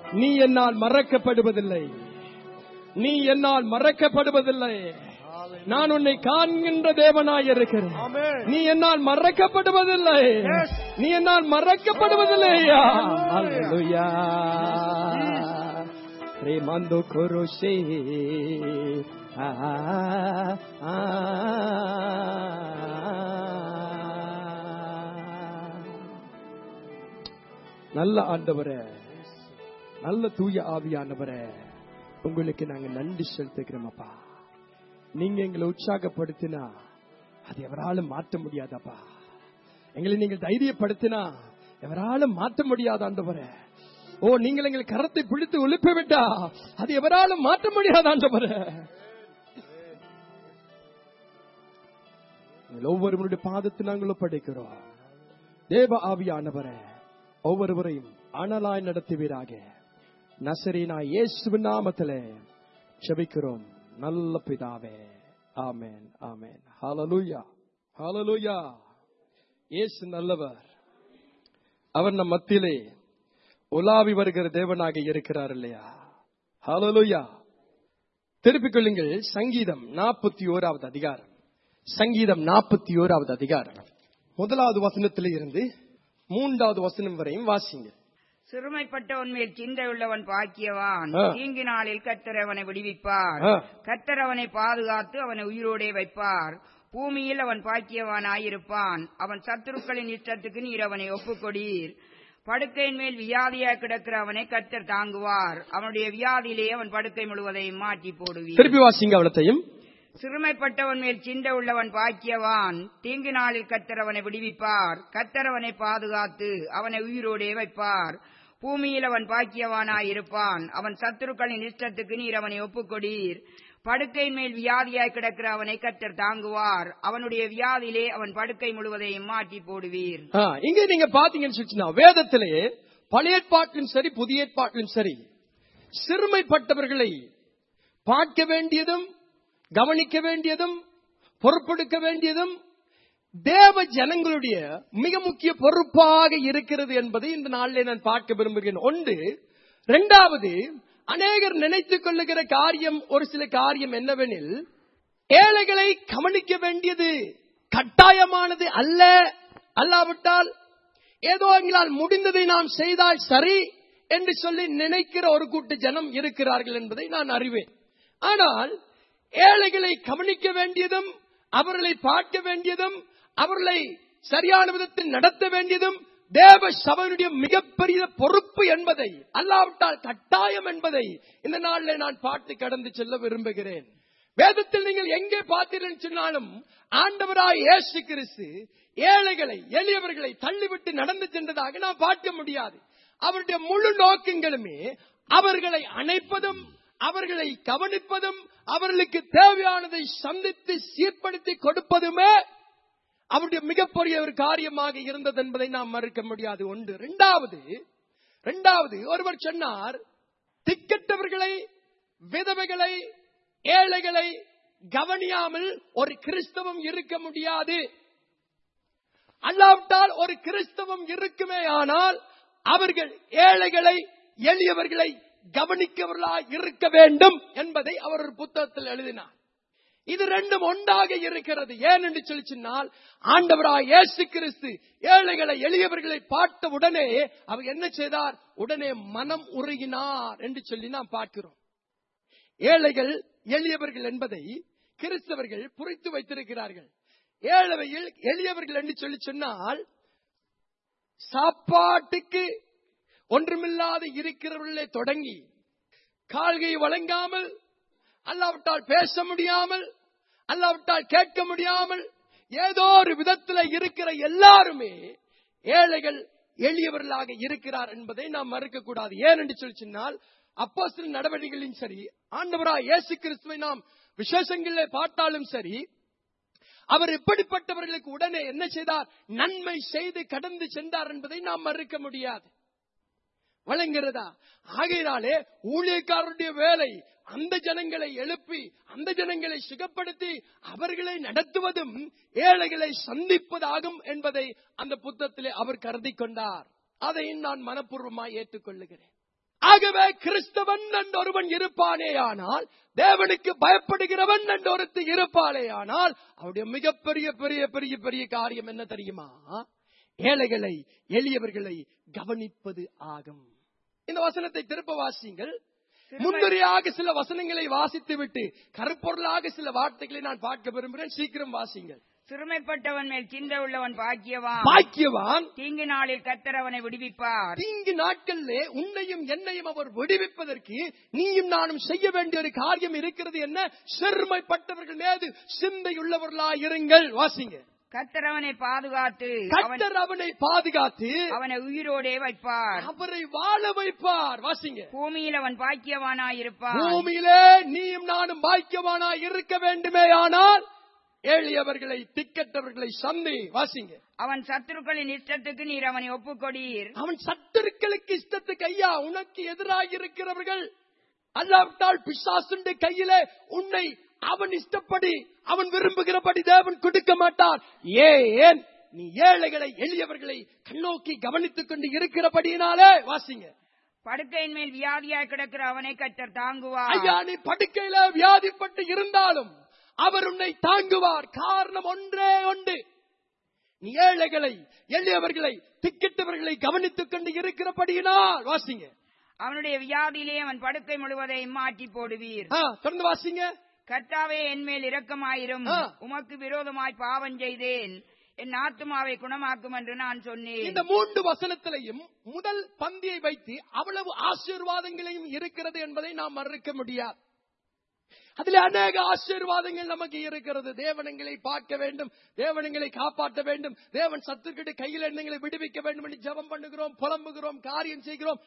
நீ என்னால் மறக்கப்படுவதில்லை. நீ என்னால் மறக்கப்படுவதில்லை. நான் உன்னை காண்கின்ற தேவனாய் இருக்கிறேன். நீ என்னால் மறக்கப்படுவதில்லை. நீ என்னால் மறக்கப்படுவதில்லையா? அல்லேலூயா. ரேமந்தோ கோரோஷே நல்ல ஆண்டவரே, நல்ல தூய ஆவியானவரே, உங்களுக்கு நாங்க நன்றி செலுத்துகிறோம் அப்பா. நீங்க எங்களை உற்சாகப்படுத்தினா அது எவராலும் மாற்ற முடியாதப்பா. எங்களை நீங்கள் தைரியப்படுத்தினா எவராலும் மாற்ற முடியாத ஆண்டவரே. ஓ, நீங்கள் எங்களை கரத்தை பிடித்து ஒழுப்ப விட்டா அது எவராலும் மாற்ற முடியாத ஆண்டவரே. ஒவ்வொருவருடைய பாதத்தை நாங்கள் ஒப்படைக்கிறோம். தேவ ஆவியானவரே, ஒவ்வொருவரையும் அனலாய் நடத்துவீராக. நசரீனாய் இயேசுவின் நாமத்திலே ஜெபிக்கிறோம் நல்ல பிதாவே. ஆமென், ஆமென். ஹல்லேலூயா, ஹல்லேலூயா. இயேசு நல்லவர். அவர் நம் மத்தியிலே உலாவி வருகிற தேவனாக இருக்கிறார் இல்லையா? ஹல்லேலூயா. திருப்பிக் கொள்ளுங்கள் சங்கீதம் 41வது அதிகாரம். சங்கீதம் 41வது அதிகாரம் 1வது வசனத்திலே இருந்து 3வது வசனம் வரையும் வாசிங்க. சிறுமைப்பட்டவன் மேல் சிந்தை உள்ளவன் பாக்கியவான். தீங்கு நாளில் கர்த்தர் அவனை விடுவிப்பார். கர்த்தர் அவனை பாதுகாத்து அவனை உயிரோடே வைப்பார். பூமியில் அவன் பாக்கியவானாயிருப்பான். அவன் சத்துருக்களின் இஷ்டத்துக்கு நீர் அவனை ஒப்புக்கொடீர். படுக்கையின் மேல் வியாதியாய் கிடக்கிற அவனை கர்த்தர் தாங்குவார். அவனுடைய வியாதியிலே அவன் படுக்கை முழுவதையும் மாற்றி போடுவீர். திருப்பி வாசிங்க அவளத்தையும். சிறுமைப்பட்டவன் மேல் சிந்தை உள்ளவன் பாக்கியவான். தீங்கு நாளில் கர்த்தர் அவனை விடுவிப்பார். கர்த்தர் அவனை பாதுகாத்து அவனை உயிரோடே வைப்பார். பூமியில் அவன் பாக்கியவானாயிருப்பான். அவன் சத்துருக்களின் இஷ்டத்துக்கு நீர் அவனை ஒப்புக்கொடீர். படுக்கையின் மேல் வியாதியாய் கிடக்கிற அவனை கர்த்தர் தாங்குவார். அவனுடைய வியாதியிலே அவன் படுக்கை முழுவதையும் மாற்றி போடுவீர். இங்க நீங்க பாத்தீங்கன்னு சொல்லிச்சுன்னா, வேதத்திலே பழைய ஏற்பாட்டிலும் சரி புதிய ஏற்பாட்டிலும் சரி சிறுமைப்பட்டவர்களை பார்க்க வேண்டியதும் கவனிக்க வேண்டியதும் பொறுப்பெடுக்க வேண்டியதும் தேவ ஜனங்களுடைய மிக முக்கிய பொறுப்பாக இருக்கிறது என்பதை இந்த நாளில் நான் பார்க்க விரும்புகிறேன். ஒன்று. இரண்டாவது, அநேகர் நினைத்துக் கொள்ளுகிற காரியம், ஒரு சில காரியம் என்னவெனில், ஏழைகளை கவனிக்க வேண்டியது கட்டாயமானது அல்ல, அல்லாவிட்டால் ஏதோ எங்களால் முடிந்ததை நாம் செய்தால் சரி என்று சொல்லி நினைக்கிற ஒரு கூட்ட ஜனம் இருக்கிறார்கள் என்பதை நான் அறிவேன். ஆனால் ஏழைகளை கவனிக்க வேண்டியதும் அவர்களை பார்க்க வேண்டியதும் அவர்களை சரியான விதத்தில் நடத்த வேண்டியதும் தேவ சபையினுடைய மிகப்பெரிய பொறுப்பு என்பதை, அல்லாவிட்டால் கட்டாயம் என்பதை இந்த நாளில் நான் பார்த்து கடந்து செல்ல விரும்புகிறேன். வேதத்தில் நீங்கள் எங்கே பார்த்தீர்கள் சொன்னாலும் ஆண்டவராய் இயேசு கிறிஸ்து ஏழைகளை எளியவர்களை தள்ளிவிட்டு நடந்து சென்றதாக நாம் பார்க்க முடியாது. அவருடைய முழு நோக்கங்களுமே அவர்களை அணைப்பதும் அவர்களை கவனிப்பதும் அவர்களுக்கு தேவையானதை சந்தித்து சீர்படுத்தி கொடுப்பதுமே அவருடைய மிகப்பெரிய ஒரு காரியமாக இருந்தது என்பதை நாம் மறுக்க முடியாது. ஒன்று. இரண்டாவது ஒருவர் சொன்னார், திக்கற்றவர்களை, விதவைகளை, ஏழைகளை கவனியாமல் ஒரு கிறிஸ்தவம் இருக்க முடியாது. அல்லாவிட்டால் ஒரு கிறிஸ்தவம் இருக்குமே ஆனால் அவர்கள் ஏழைகளை எளியவர்களை கவனிக்கவர்களாய் இருக்க வேண்டும் என்பதை அவர் ஒரு புத்தகத்தில் எழுதினார். இது ரெண்டும் ஒன்றாக இருக்கிறது. ஏன் என்று சொல்லி சொன்னால், ஆண்டவராய் இயேசு கிறிஸ்து ஏழைகளை எளியவர்களை பார்த்த உடனே அவர் என்ன செய்தார்? உடனே மனம் உருகினார் என்று சொல்லி நாம் பார்க்கிறோம். ஏழைகள் எளியவர்கள் என்பதை கிறிஸ்தவர்கள் புரித்து வைத்திருக்கிறார்கள். ஏழையில் எளியவர்கள் என்று சொல்லி சொன்னால், சாப்பாட்டுக்கு ஒன்றுமில்லாத இருக்கிறவர்களே தொடங்கி கால்கை வழங்காமல், அல்லாவிட்டால் பேச முடியாமல், அல்லாவிட்டால் கேட்க முடியாமல், ஏதோ ஒரு விதத்தில் இருக்கிற எல்லாருமே ஏழைகள் எளியவர்களாக இருக்கிறார் என்பதை நாம் மறுக்க கூடாது. ஏன் என்று சொல்லி சொன்னால், அப்போஸ்தலர் நடவடிக்கைகளின் சரி, ஆண்டவராய் இயேசு கிறிஸ்துவை நாம் விசேஷங்களிலே பார்த்தாலும் சரி, அவர் இப்படிப்பட்டவர்களுக்கு உடனே என்ன செய்தார்? நன்மை செய்து கடந்து சென்றார் என்பதை நாம் மறுக்க முடியாது. வழங்குகிறதா? ஆகையினாலே ஊழியக்காரருடைய வேலை அந்த ஜனங்களை எழுப்பி அந்த ஜனங்களை சுகப்படுத்தி அவர்களை நடத்துவதும் ஏழைகளை சந்திப்பதாகும் என்பதை அந்த புத்தகத்திலே அவர் கருதி கொண்டார். அதையும் நான் மனப்பூர்வமாய் ஏற்றுக்கொள்ளுகிறேன். ஆகவே கிறிஸ்தவன் என்று ஒருவன் இருப்பானே ஆனால், தேவனுக்கு பயப்படுகிறவன் என்று ஒருத்தி இருப்பாளே ஆனால், அவருடைய மிகப்பெரிய பெரிய பெரிய பெரிய காரியம் என்ன தெரியுமா? ஏழைகளை எளியவர்களை கவனிப்பது ஆகும். இந்த வசனத்தை திருப்ப வாசியுங்கள். முன்னுரையாக சில வசனங்களை வாசித்து விட்டு கருப்பொருளாக சில வார்த்தைகளை நான் பார்க்க விரும்புகிறேன். சீக்கிரம் வாசிங்கள். சிறுமைப்பட்டவன் மேல் சிந்தை உள்ளவன் பாக்கியவான். பாக்கியவான். தீங்கு நாளில் கர்த்தர் அவனை விடுவிப்பார். தீங்கு நாட்களிலே உன்னையும் என்னையும் அவர் விடுவிப்பதற்கு நீயும் நானும் செய்ய வேண்டிய ஒரு காரியம் இருக்கிறது. என்ன? சிறுமைப்பட்டவர்கள் மீது சிந்தையுள்ளவர்களாய் இருங்கள். வாசிங்க. கர்த்தர் அவனை பாதுகாத்து, கர்த்தர் அவனை பாதுகாத்து அவனை உயிரோடே வைப்பார். அவரை வாழ வைப்பார். வாசிங்க. பூமியில் அவன் பாக்கியவானாயிருப்பான். பூமியிலே நீயும் நானும் பாக்கியவானாய் இருக்க வேண்டுமே ஆனால் எளியவர்களை திக்கற்றவர்களை சந்தி. வாசிங்க. அவன் சத்துருக்களின் இஷ்டத்துக்கு நீர் அவனை ஒப்புக்கொடீர். அவன் சத்துருக்களுக்கு இஷ்டத்துக்கு, ஐயா உனக்கு எதிராக இருக்கிறவர்கள் அல்லாவிட்டால் பிசாசுடைய கையிலே உன்னை அவன் இஷ்டப்படி அவன் விரும்புகிறபடி தேவன் கொடுக்க மாட்டார். ஏன்? நீ ஏழைகளை எளியவர்களை கண்ணோக்கி கவனித்துக் கொண்டு இருக்கிறபடியினாலே. வாசிங்க. படுக்கையின் மேல் வியாதியாய் கிடக்கிற அவனை கர்த்தர் தாங்குவார். ஐயா, நீ படுக்கையில வியாதிப்பட்டு இருந்தாலும் அவர் உன்னை தாங்குவார். காரணம் ஒன்றே உண்டு. நீ ஏழைகளை எளியவர்களை திக்கிட்டவர்களை கவனித்துக் கொண்டு இருக்கிறபடியினால். வாசிங்க. அவனுடைய வியாதியிலே அவன் படுக்கை முழுவதை மாற்றி போடுவீர். தொடர்ந்து வாசிங்க. கர்த்தாவே என்மேல் இரக்கமாயிரும். உமக்கு விரோதமாய் பாவம் செய்தேன். என் ஆத்துமாவை குணமாக்கும் என்று நான் சொன்னேன். இந்த 3 வசனத்திலையும் முதல் பந்தியை வைத்து அவ்வளவு ஆசீர்வாதங்களையும் இருக்கிறது என்பதை நாம் மறுக்க முடியாது. அதில் அநேக ஆசீர்வாதங்கள் நமக்கு இருக்கிறது. தேவனங்களை பார்க்க வேண்டும், தேவனங்களை காப்பாற்ற வேண்டும், தேவன் சத்துருக்கிட்ட கையில் எண்ணங்களை விடுவிக்க வேண்டும் என்று ஜெபம் பண்ணுகிறோம், புலம்புகிறோம், காரியம் செய்கிறோம்.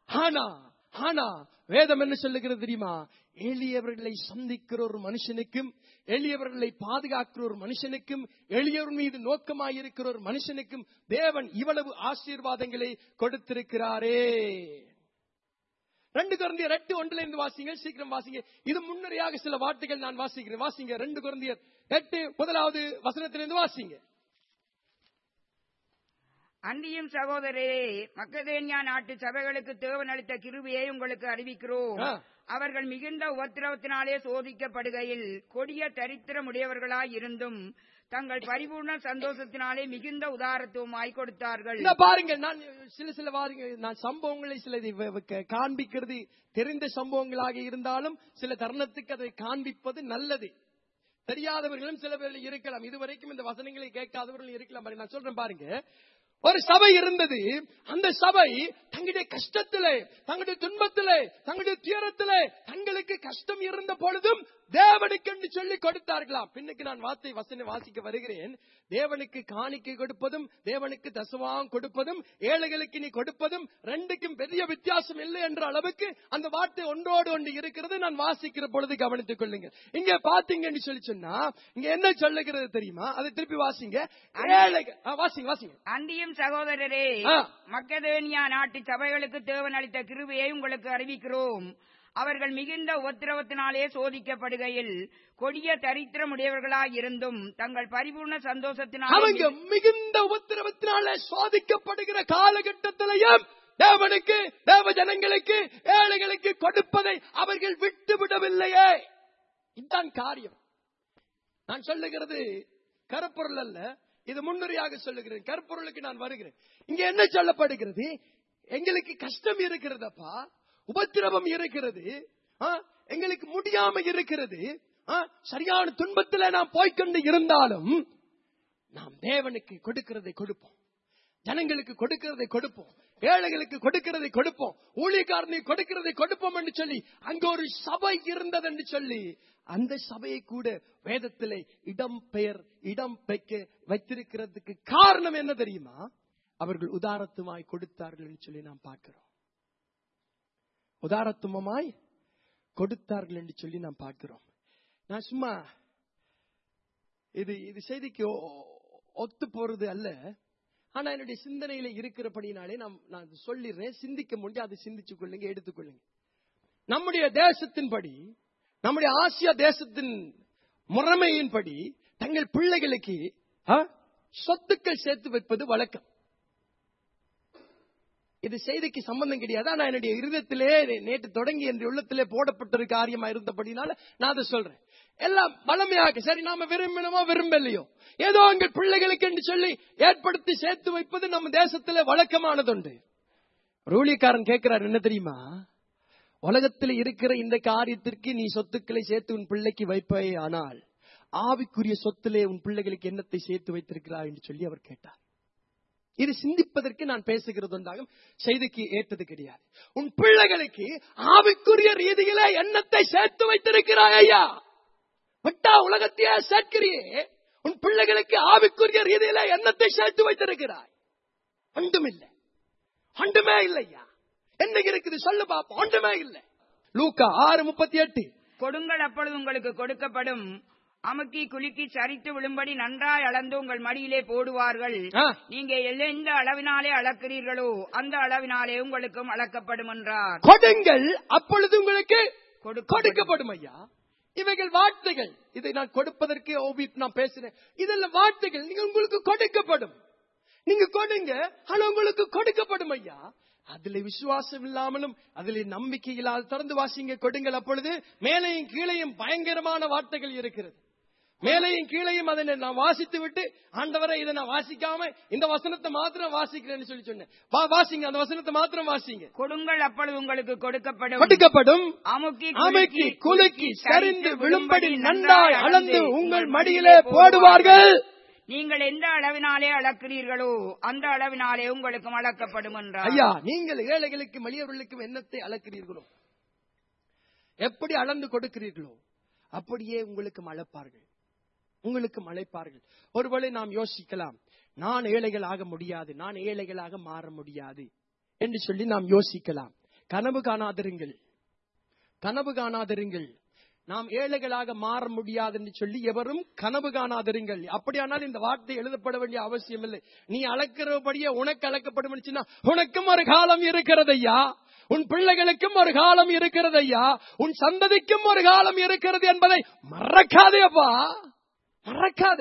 ஆனா வேதம் என்ன சொல்லுகிறது தெரியுமா? எளியவர்களை சந்திக்கிற ஒரு மனுஷனுக்கும், எளியவர்களை பாதுகாக்கிற ஒரு மனுஷனுக்கும், எளியவர் மீது நோக்கமாயிருக்கிற ஒரு மனுஷனுக்கும் தேவன் இவ்வளவு ஆசீர்வாதங்களை கொடுத்திருக்கிறாரே. 2 கொரிந்தியர் 8:1 வாசிங்க. சீக்கிரம் வாசிங்க. இது முன்னரையாக சில வார்த்தைகள் நான் வாசிக்கிறேன். வாசிங்க. 2 கொரிந்தியர் 8 வசனத்திலிருந்து வாசிங்க. அன்றியும் சகோதரரே, மக்கதேனியா நாட்டு சபைகளுக்கு தேவன் அளித்த கிருபையை உங்களுக்கு அறிவிக்கிறோம். அவர்கள் மிகுந்த உபத்திரவத்தினாலே சோதிக்கப்படுகையில் கொடிய தரித்திரமுடையவர்களாய் இருந்தும் தங்கள் பரிபூர்ண சந்தோஷத்தினாலே மிகுந்த உதாரத்துவமாய் கொடுத்தார்கள். பாருங்க, நான் சில நான் சம்பவங்களை சில காண்பிக்கிறது தெரிந்த சம்பவங்களாக இருந்தாலும் சில தருணத்துக்கு அதை காண்பிப்பது நல்லது. தெரியாதவர்களும் சில பேர் இருக்கலாம், இதுவரைக்கும் இந்த வசனங்களை கேட்காதவர்கள் இருக்கலாம். நான் சொல்றேன் பாருங்க. ஒரு சபை இருந்தது. அந்த சபை தங்களுடைய கஷ்டத்திலே, தங்களுடைய துன்பத்திலே, தங்களுடைய துயரத்திலே தங்களுக்கு கஷ்டம் இருந்த பொழுதும் தேவனுக்கு என்று சொல்லி கொடுத்தார்களாம். பின்னுக்கு நான் வசனம் வாசிக்க வருகிறேன். தேவனுக்கு காணிக்கை கொடுப்பதும் தேவனுக்கு தசமாம் கொடுப்பதும் ஏழைகளுக்கு நீ கொடுப்பதும் ரெண்டுக்கும் பெரிய வித்தியாசம் இல்லை என்ற அளவுக்கு அந்த வார்த்தை ஒன்றோடு ஒன்று இருக்கிறது. நான் வாசிக்கிற பொழுது கவனித்துக் கொள்ளுங்க. இங்க பாத்தீங்கன்னு சொல்லி சொன்னா இங்க என்ன சொல்லுகிறது தெரியுமா? அதை திருப்பி வாசிங்க. வாசிங்க. அன்றியும் சகோதரரே, மக்கதேனியா நாட்டு சபைகளுக்கு தேவன் அளித்த கிருபையை உங்களுக்கு அறிவிக்கிறோம். அவர்கள் மிகுந்த உபத்திரவத்தினாலே சோதிக்கப்படுகையில் கொடிய தரித்திரமுடையவர்களாய் இருந்தும் தங்கள் பரிபூர்ண சந்தோஷத்தினாலே, அவங்க மிகுந்த உபத்திரவத்தினாலே சோதிக்கப்படுகிற காலகட்டத்திலையும் தேவனுக்கு, தேவ ஜனங்களுக்கு, ஏழைகளுக்கு கொடுப்பதை அவர்கள் விட்டுவிடவில்லையே. இதுதான் காரியம். நான் சொல்லுகிறது கருப்பொருள் அல்ல, இது முன்னுரையாக சொல்லுகிறேன். கருப்பொருளுக்கு நான் வருகிறேன். இங்க என்ன சொல்லப்படுகிறது? எங்களுக்கு கஷ்டம் இருக்கிறதப்பா, உபத்திரவம் இருக்கிறது, எங்களுக்கு முடியாம இருக்கிறது, சரியான துன்பத்தில் நாம் போய்கொண்டு இருந்தாலும் நாம் தேவனுக்கு கொடுக்கிறதை கொடுப்போம், ஜனங்களுக்கு கொடுக்கிறதை கொடுப்போம், ஏழைகளுக்கு கொடுக்கிறதை கொடுப்போம், ஊழியக்காரனை கொடுக்கிறதை கொடுப்போம் என்று சொல்லி அங்க ஒரு சபை இருந்தது என்று சொல்லி அந்த சபையை கூட வேதத்திலே இடம் வைத்திருக்கிறதுக்கு காரணம் என்ன தெரியுமா? அவர்கள் உதாரத்துவமாய் கொடுத்தார்கள் என்று சொல்லி நாம் பார்க்கிறோம். உதாரத்துவமாய் கொடுத்தார்கள் என்று சொல்லி நாம் பார்க்கிறோம். நான் சும்மா இது செய்திக்கு ஒத்து போறது அல்ல, ஆனா என்னுடைய சிந்தனையில இருக்கிறபடினாலே நான் சொல்லிடுறேன். சிந்திக்க முடியாது, அதை சிந்திச்சு கொள்ளுங்க, எடுத்துக்கொள்ளுங்க. நம்முடைய தேசத்தின்படி, நம்முடைய ஆசியா தேசத்தின் முறைமையின்படி தங்கள் பிள்ளைகளுக்கு சொத்துக்கள் சேர்த்து வைப்பது வழக்கம். இது செய்திக்கு சம்பந்தம் கிடையாது. ஆனா என்னுடைய இருதயத்திலே நேற்று தொடங்கி என்ற உள்ளத்திலே போடப்பட்ட காரியமா இருந்தபடினால நான் அதை சொல்றேன். எல்லாம் வளமையாக சரி, நாம விரும்பினமோ விரும்பலையோ ஏதோ எங்கள் பிள்ளைகளுக்கு என்று சொல்லி ஏற்படுத்தி சேர்த்து வைப்பது நம்ம தேசத்திலே வழக்கமானதுண்டு. ஊழியக்காரன் கேட்கிறார், என்ன தெரியுமா, உலகத்தில் இருக்கிற இந்த காரியத்திற்கு நீ சொத்துக்களை சேர்த்து உன் பிள்ளைக்கு வைப்பாயே, ஆனால் ஆவிக்குரிய சொத்திலே உன் பிள்ளைகளுக்கு என்னத்தை சேர்த்து வைத்திருக்கிறாய் என்று சொல்லி அவர் கேட்டார். இது சிந்திப்பதற்கு நான் பேசுகிறது ஒன்றாகும், செய்திக்கு ஏற்றது கிடையாது. உன் பிள்ளைகளுக்கு ஆவிக்குரிய ரீதியில எண்ணத்தை சேர்த்து வைத்திருக்கிறாய் ஐயா. விட்டா உலகத்தையே சேர்க்கிறியே, உன் பிள்ளைகளுக்கு ஆவிக்குரிய ரீதியில எண்ணத்தை சேர்த்து வைத்திருக்கிறாய். ஒன்றுமில்லை, ஒன்றுமே இல்லையா. என்ன இருக்குது சொல்லு பாப்போம். ஒன்றுமே இல்லை. லூக்கா 6:38. கொடுங்கள், அப்பொழுது உங்களுக்கு கொடுக்கப்படும். அமுக்கி குலுக்கி சரித்து விழும்படி நன்றாய் அளந்து உங்கள் மடியிலே போடுவார்கள். நீங்க எந்த அளவினாலே அளக்கிறீர்களோ அந்த அளவினாலே உங்களுக்கும் அளக்கப்படும் என்றார். கொடுங்கள், அப்பொழுது உங்களுக்கு கொடுக்கப்படும் ஐயா. இவைகள் வார்த்தைகள். இதை நான் கொடுப்பதற்கு நான் பேசுறேன். இதெல்லாம் வார்த்தைகள். நீங்க உங்களுக்கு கொடுக்கப்படும். நீங்க கொடுங்க, ஆனா உங்களுக்கு கொடுக்கப்படும் ஐயா. அதுல விசுவாசம் இல்லாமலும் அதுல நம்பிக்கை இல்லாத திறந்து வாசிங்க. கொடுங்கள், அப்பொழுது மேலையும் கீழையும் பயங்கரமான வார்த்தைகள் இருக்கிறது. மேலையும் கீழையும் அதை நான் வாசித்து விட்டு, ஆண்டவரை இதை நான் வாசிக்காம இந்த வசனத்தை மாத்திரம் வாசிக்கிறேன்னு சொல்லி சொன்னேன். வாசிங்க, அந்த வசனத்தை மாத்திரம் வாசிங்க. கொடுங்கள், அப்பொழுது உங்களுக்கு கொடுக்கப்படும். அமுக்கி குலுக்கி சரிந்து விழும்படி நன்றாய் அளந்து உங்கள் மடியிலே போடுவார்கள். நீங்கள் எந்த அளவினாலே அளக்கிறீர்களோ அந்த அளவினாலே உங்களுக்கும் அளக்கப்படும் என்றார். ஐயா, நீங்கள் ஏழைகளுக்கும் எளியவர்களுக்கும் என்னத்தை அளக்கிறீர்களோ, எப்படி அளந்து கொடுக்கிறீர்களோ அப்படியே உங்களுக்கும் அளப்பார்கள், உங்களுக்கும் அழைப்பார்கள். ஒருவேளை நாம் யோசிக்கலாம், நான் ஏழைகள் ஆக முடியாது, நான் ஏழைகளாக மாற முடியாது என்று சொல்லி நாம் யோசிக்கலாம். கனவு காணாதிருங்கள், கனவு காணாதிருங்கள். நாம் ஏழைகளாக மாற முடியாது என்று சொல்லி எவரும் கனவு காணாதிருங்கள். அப்படியானால் இந்த வார்த்தை எழுதப்பட வேண்டிய அவசியம் இல்லை. நீ அளக்கிறபடியே உனக்கு அளக்கப்படும், உனக்கும் ஒரு காலம் இருக்கிறது ஐயா, உன் பிள்ளைகளுக்கும் ஒரு காலம் இருக்கிறது ஐயா, உன் சந்ததிக்கும் ஒரு காலம் இருக்கிறது என்பதை மறக்காதே அப்பா, மறக்காத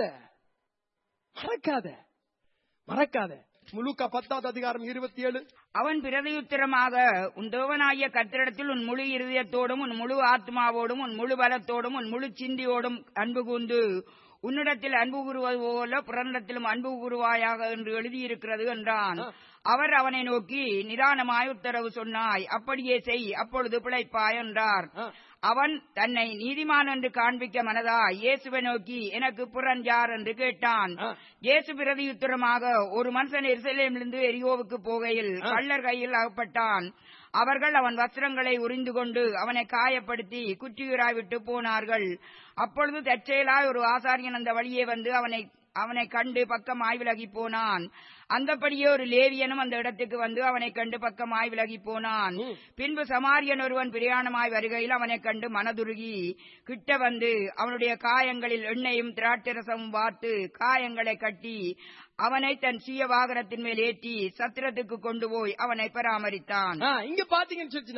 மறக்காத மறக்காத. லூக்கா 10:27. அவன் பிரதியுத்தரமாக, உன் தேவனாகிய கர்த்தரிடத்தில் உன் முழு இருதயத்தோடும் உன் முழு ஆத்மாவோடும் உன் முழு பலத்தோடும் உன் முழு சிந்தியோடும் அன்பு கூர்ந்து உன்னிடத்தில் அன்பு கூறுவது போல பிறனிடத்திலும் அன்பு கூறுவாயாக என்று எழுதியிருக்கிறது என்றான். அவர் அவனை நோக்கி, நிதானமாய் உத்தரவு சொன்னாய், அப்படியே செய், அப்பொழுது பிழைப்பாய் என்றார். அவன் தன்னை நீதிமான் என்று காண்பிக்க மனதாய் இயேசுவை நோக்கி, எனக்கு புறன் யார் என்று கேட்டான். இயேசு பிரதியுத்தரமாக, ஒரு மனுஷன் எருசலேமிலிருந்து எரிகோவுக்கு போகையில் கள்ளர் கையில் அகப்பட்டான். அவர்கள் அவன் வஸ்திரங்களை உரிந்து கொண்டு அவனை காயப்படுத்தி குற்றியுராய் விட்டு போனார்கள். அப்பொழுது தற்செயலாய் ஒரு ஆசாரியன் அந்த வழியே வந்து அவனை கண்டு பக்கமாய் விலகி போனான். அந்தபடியே ஒரு லேவியனும் அந்த இடத்துக்கு வந்து அவனை கண்டு பக்கமாய் விலகி போனான். பின்பு சமாரியன் ஒருவன் பிரயாணமாய் வருகையில் அவனை கண்டு மனதுருகி கிட்ட வந்து அவனுடைய காயங்களில் எண்ணெயும் திராட்சரசமும் வார்த்து காயங்களை கட்டி அவனை தன் சுய வாகனத்தின் மேல் ஏற்றி சத்திரத்துக்கு கொண்டு போய் அவனை பராமரித்தான். இங்க பாத்தீங்கன்னு சொல்லி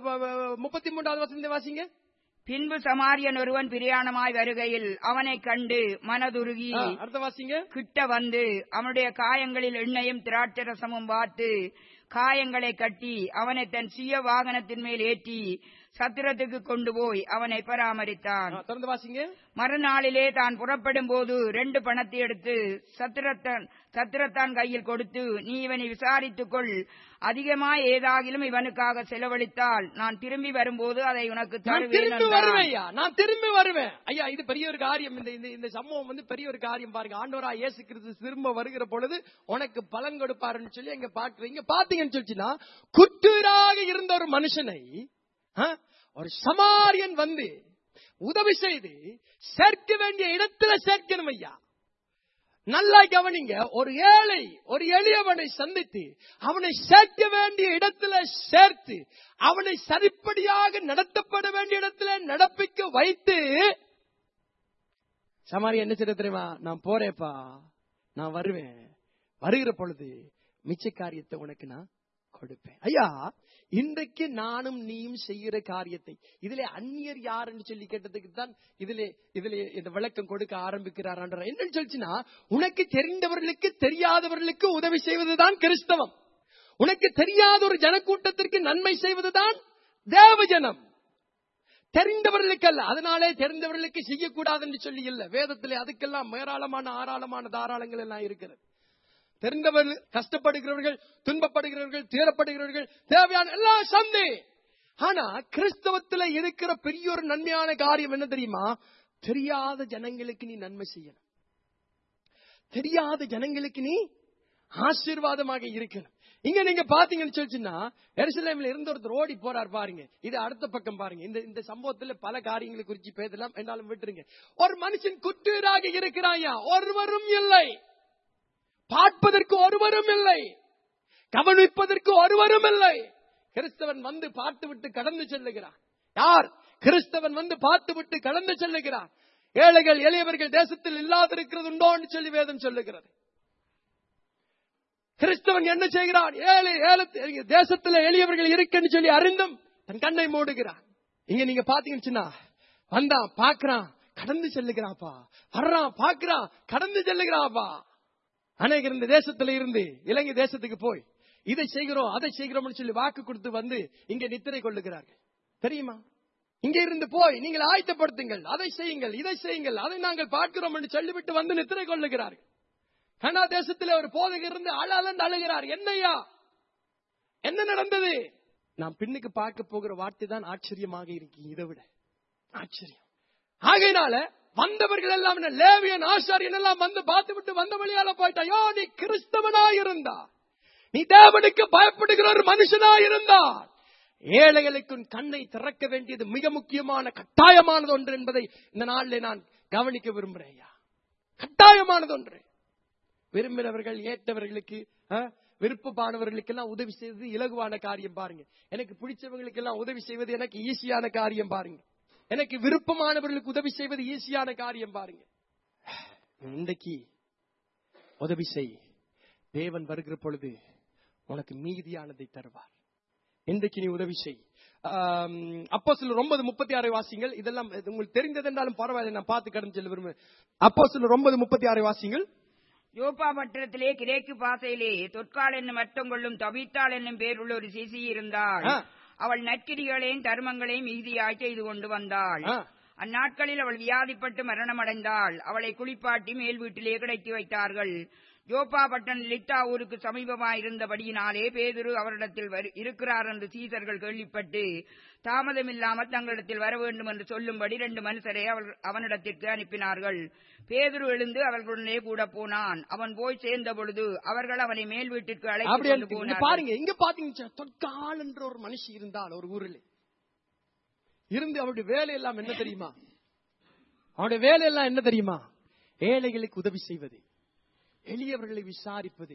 33வது வசனத்தை வாசிங்க. பின்பு சமாரியன் ஒருவன் பிரயாணமாய் வருகையில் அவனை கண்டு மனதுருகி கிட்ட வந்து அவனுடைய காயங்களில் எண்ணெயும் திராட்சரசமும் வார்த்து காயங்களை கட்டி அவனை தன் சுய வாகனத்தின் மேல் ஏற்றி சத்திரத்துக்கு கொண்டு போய் அவனை பராமரித்தான். மறுநாளிலே தான் புறப்படும் போது 2 பணத்தை எடுத்து சத்திரத்தான் கையில் கொடுத்து, நீ இவனை விசாரித்துக் கொள், அதிகமாய் ஏதாகிலும் இவனுக்காக செலவழித்தால் நான் திரும்பி வரும்போது அதை உனக்கு தருவேன். நான் திரும்பி வருவேன் ஐயா. இது பெரிய ஒரு காரியம். இந்த சம்பவம் வந்து பெரிய ஒரு காரியம். பாருங்க, ஆண்டவராகிய இயேசு கிறிஸ்து திரும்ப வருகிற பொழுது உனக்கு பலன் கொடுப்பாருன்னு சொல்லி எங்க பாக்குறீங்க. பாத்தீங்கன்னு சொல்லிச்சுன்னா, குற்றராக இருந்த ஒரு மனுஷனை ஒரு சமாரியன் வந்து உதவி செய்து சேர்க்க வேண்டிய இடத்துல சேர்க்கணும் ஐயா. நல்லா கவனிங்க. ஒரு ஏழை, ஒரு எளியவனை சந்தித்து அவனை சேர்க்க வேண்டிய இடத்துல சேர்த்து அவனை சரிப்படியாக நடத்தப்பட வேண்டிய இடத்துல நடப்பிக்க வைத்து, சமாரியன் என்ன செய்ய தெரியுமா, நான் போறேப்பா, நான் வருவேன், வருகிற பொழுது மிச்ச காரியத்தை உனக்கு நான் கொடுப்பேன். ஐயா, இன்றைக்கு நானும் நீயும் செய்கிற காரியத்தை இதிலே அந்நியர் யாருன்னு சொல்லி கேட்டதுக்கு தான் இதிலே இந்த விளக்கம் கொடுக்க ஆரம்பிக்கிறார். என்னன்னு சொல்லிச்சுன்னா, உனக்கு தெரிந்தவர்களுக்கு தெரியாதவர்களுக்கு உதவி செய்வதுதான் கிறிஸ்தவம். உனக்கு தெரியாத ஒரு ஜனக்கூட்டத்திற்கு நன்மை செய்வதுதான் தேவஜனம். தெரிந்தவர்களுக்கு அல்ல. அதனாலே தெரிந்தவர்களுக்கு செய்யக்கூடாது என்று சொல்லி இல்ல. வேதத்திலே அதுக்கெல்லாம் ஏராளமான தாராளங்கள் எல்லாம் இருக்கிறது. தெரிந்தவர்கள், கஷ்டப்படுகிறவர்கள், துன்பப்படுகிறவர்கள், துயரப்படுகிறவர்கள், தேவையான எல்லாம் சந்தி. ஆனா கிறிஸ்தவத்தில் இருக்கிற பெரிய ஒரு நன்மையான காரியம் என்ன தெரியுமா? தெரியாத ஜனங்களுக்கு நீ நன்மை செய்யணும். தெரியாத ஜனங்களுக்கு நீ ஆசீர்வாதமாக இருக்கணும். இங்க நீங்க பாத்தீங்கன்னு சொல்லிச்சுன்னா, எருசலேம்ல இருந்து ஒருத்தர் ஓடி போறார் பாருங்க. இது அடுத்த பக்கம் பாருங்க. இந்த சம்பவத்துல பல காரியங்களை குறிச்சு பேசலாம், என்னாலும் விட்டுருங்க. ஒரு மனுஷன் குற்றீராக இருக்கிறாயா, ஒருவரும் இல்லை. பார்ப்பதற்கு ஒருவரும் இல்லை, கவனிப்பதற்கு ஒருவரும் இல்லை. கிறிஸ்தவன் வந்து பார்த்து விட்டு கடந்து செல்லுகிறான். யார்? கிறிஸ்தவன் வந்து பார்த்து விட்டு கடந்து செல்லுகிறான். ஏழைகள் எளியவர்கள் தேசத்தில் இல்லாதிருக்கிறது உண்டோன்னு சொல்லி வேதம் சொல்லுகிறது. கிறிஸ்தவன் என்ன செய்கிறான்? தேசத்தில் எளியவர்கள் இருக்குன்னு சொல்லி அறிந்தும் தன் கண்ணை மூடுகிறான். இங்க நீங்க பாத்தீங்கன்னா, வந்தான், பாக்குறான், கடந்து செல்லுகிறாப்பா. வர்றான், பாக்குறான், கடந்து செல்லுகிறாப்பா. அநேகர் இந்த தேசத்துல இருந்து இலங்கை தேசத்துக்கு போய் இதை செய்கிறோம் அதை செய்கிறோம்னு சொல்லி வாக்கு கொடுத்து வந்து இங்க நித்திரை கொள்ளுகிறார்கள். தெரியுமா? இங்க இருந்து போய் நீங்கள் ஆயத்தப்படுத்துங்கள், அதை செய்யுங்கள், இதை செய்யுங்கள், அதை நாங்கள் பார்க்கிறோம் என்று சொல்லிவிட்டு வந்து நித்திரை கொள்ளுகிறார்கள். கனா தேசத்தில் ஒரு போதகர் இருந்து அழலன்னு அழுகிறார். என்னையா, என்ன நடந்தது? நாம் பின்னுக்கு பார்க்க போகிற வார்த்தை தான் ஆச்சரியமாக இருக்கு. இதை விட ஆச்சரியம். ஆகையினால வந்தவர்கள் எல்லாம் லேவியன் ஆசாரியன் எல்லாம் வந்து பார்த்து விட்டு வந்த வழியால போயிட்டாயோ. நீ கிறிஸ்தவனா இருந்தா, நீ தேவனுக்கு பயப்படுகிற ஒரு மனுஷனா இருந்தா, ஏழைகளுக்கு கண்ணை திறக்க வேண்டியது மிக முக்கியமான கட்டாயமானது ஒன்று என்பதை இந்த நாளில் நான் கவனிக்க விரும்புறேன். கட்டாயமானது ஒன்று. விரும்பினவர்கள், ஏற்றவர்களுக்கு, விருப்பமானவர்களுக்கு எல்லாம் உதவி செய்வது இலகுவான காரியம் பாருங்க. எனக்கு பிடிச்சவங்களுக்கு எல்லாம் உதவி செய்வது எனக்கு ஈஸியான காரியம் பாருங்க. எனக்கு விருப்பமானவர்களுக்கு உதவி செய்வது ஈஸியான காரியம் பாருங்க. இன்றைக்கு உதவி செய். தேவன் வருகிற பொழுது உனக்கு மீதியானதை தருவார். இன்றைக்கு நீ உதவி செய். அப்போஸ்தலர் 9:36 வாசிங்கள். இதெல்லாம் உங்களுக்கு தெரிந்தது என்றாலும் பரவாயில்லை, நான் பார்த்து கடந்து செல்ல விரும்புகிறேன். அப்போஸ்தலர் 9:36 வாசிங்கள். யோப்பா பட்டணத்திலே கிரேக்கு பாசையிலே தொற்கால் என்னும் அர்த்தம் கொள்ளும் தபித்தாள் என்னும் பேர் உள்ள ஒரு சிசி இருந்தாள். அவள் நற்கிரிகளையும் தர்மங்களையும் மிகுதியாய் செய்து கொண்டு வந்தாள். அந்நாட்களில் அவள் வியாதிப்பட்டு மரணமடைந்தாள். அவளை குளிப்பாட்டி மேல் வீட்டிலே கிடத்தி வைத்தார்கள். யோப்பா பட்டணம் லித்தா ஊருக்கு சமீபமாயிருந்தபடியினாலே பேதுரு அவரிடத்தில் இருக்கிறார் என்று சீசர்கள் கேள்விப்பட்டு தாமதமில்லாமல் தங்களிடத்தில் வர வேண்டும் என்று சொல்லும்படி 2 மனுஷரை அவனிடத்திற்கு அனுப்பினார்கள். பேதுரு எழுந்து அவர்களுடனே கூட போனான். அவன் போய் சேர்ந்த பொழுது அவர்கள் அவனை மேல் வீட்டிற்கு அழைத்து போனார்கள். பாருங்க, இங்க பாத்தீங்க, தொற்கால் என்ற ஒரு மனுஷி இருந்தால் ஒரு ஊரில் இருந்து அவருடைய வேலை எல்லாம் என்ன தெரியுமா? அவருடைய வேலை எல்லாம் என்ன தெரியுமா? ஏழைகளுக்கு உதவி செய்வது, எளியவர்களை விசாரிப்பது.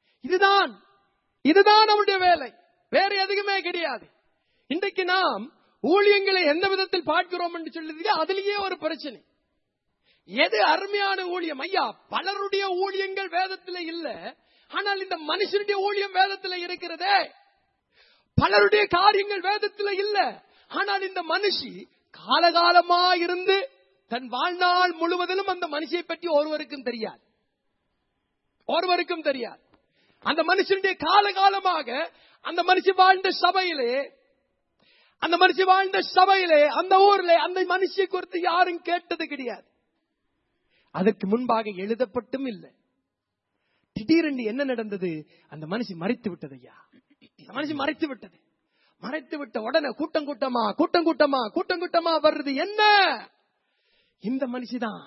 இதுதான் அவருடைய வேலை, வேற எதுவுமே கிடையாது. இன்றைக்கு நாம் ஊழியங்களை எந்த விதத்தில் பார்க்கிறோம் என்று சொல்லுது, அதிலேயே ஒரு பிரச்சனை. எது அருமையான ஊழியம்? ஐயா, பலருடைய ஊழியங்கள் வேதத்தில் இல்ல, ஆனால் இந்த மனுஷனுடைய ஊழியம் வேதத்தில் இருக்கிறதே. பலருடைய காரியங்கள் வேதத்தில் இல்ல, ஆனால் இந்த மனுஷி காலகாலமா இருந்து தன் வாழ்நாள் முழுவதிலும் அந்த மனுஷியை பற்றி ஒருவருக்கும் தெரியாது. அந்த மனுஷனுடைய காலகாலமாக அந்த மனுஷி வாழ்ந்த சபையிலே அந்த ஊரிலே அந்த மனுஷியை குறித்து யாரும் கேட்டது கிடையாது. அதற்கு முன்பாக எழுதப்பட்டும் இல்லை. திடீரென்று என்ன நடந்தது? அந்த மனுஷி மரித்து விட்டது. ஐயா, அந்த மனுஷி மரித்து விட்டது. மறைத்து விட்ட உடனே கூட்டம் கூட்டமா வருது. என்ன? இந்த மனுஷிதான்.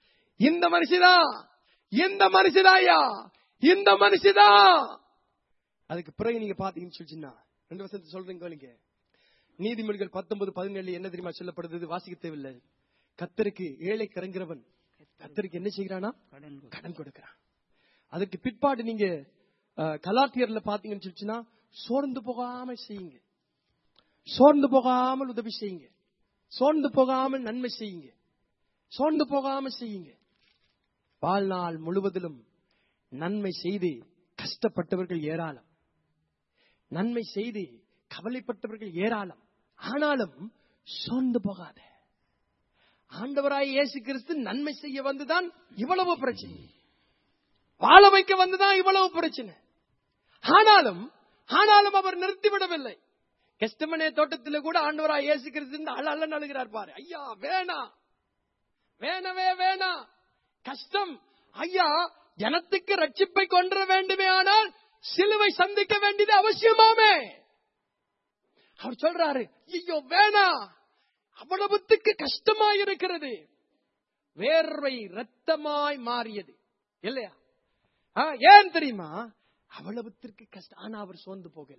அதுக்கு பிறகு நீங்க பாத்தீங்கன்னு சொல்லிச்சுன்னா 2 வருஷத்தை சொல்றீங்க. நீதிமொழிகள் 19:17 என்ன தெரியுமா சொல்லப்படுது? வாசிக்க தேவையில்லை. கர்த்தருக்கு ஏழை கரங்கிறவன் கர்த்தருக்கு என்ன செய்கிறானா? கடன் கொடுக்கிறான். அதுக்கு பிற்பாடு நீங்க கலாத்தியர்ல பாத்தீங்கன்னு சொல்லிச்சுன்னா, சோர்ந்து போகாமல் செய்யுங்க, சோர்ந்து போகாமல் உதவி செய்யுங்க, சோர்ந்து போகாமல் நன்மை செய்யுங்க, சோர்ந்து போகாமல் செய்யுங்க. வாழ்நாள் முழுவதிலும் நன்மை செய்து கஷ்டப்பட்டவர்கள் ஏராளம், நன்மை செய்து கவலைப்பட்டவர்கள் ஏராளம். ஆனாலும் சோர்ந்து போகாத. ஆண்டவராய் இயேசு கிறிஸ்து நன்மை செய்ய வந்துதான் இவ்வளவு பிரச்சனை, வாழ வைக்க வந்துதான் இவ்வளவு பிரச்சனை. ஆனாலும் ஆனாலும் அவர் நிறுத்திவிடவில்லை. கெத்செமனே தோட்டத்தில் கூட ஆண்டவராய் இயேசு கிறிஸ்து அழ அழுகிறார் பாரு. ஐயா வேணா, வேணவே வேணா, கஷ்டம் ஐயா, ஜனத்துக்கு ரட்சிப்பை கொண்டு வேண்டுமே, ஆனால் சிலுவை சந்திக்க வேண்டியது அவசியமாமே. அவர் சொல்றாரு, ஐயோ வேணா, அவ்வளவுத்துக்கு கஷ்டமாய் இருக்கிறது. வேர்வை ரத்தமாய் மாறியது இல்லையா? ஏன் தெரியுமா? அவ்வளவுத்திற்கு கஷ்டம். ஆனா அவர் சோர்ந்து போகல,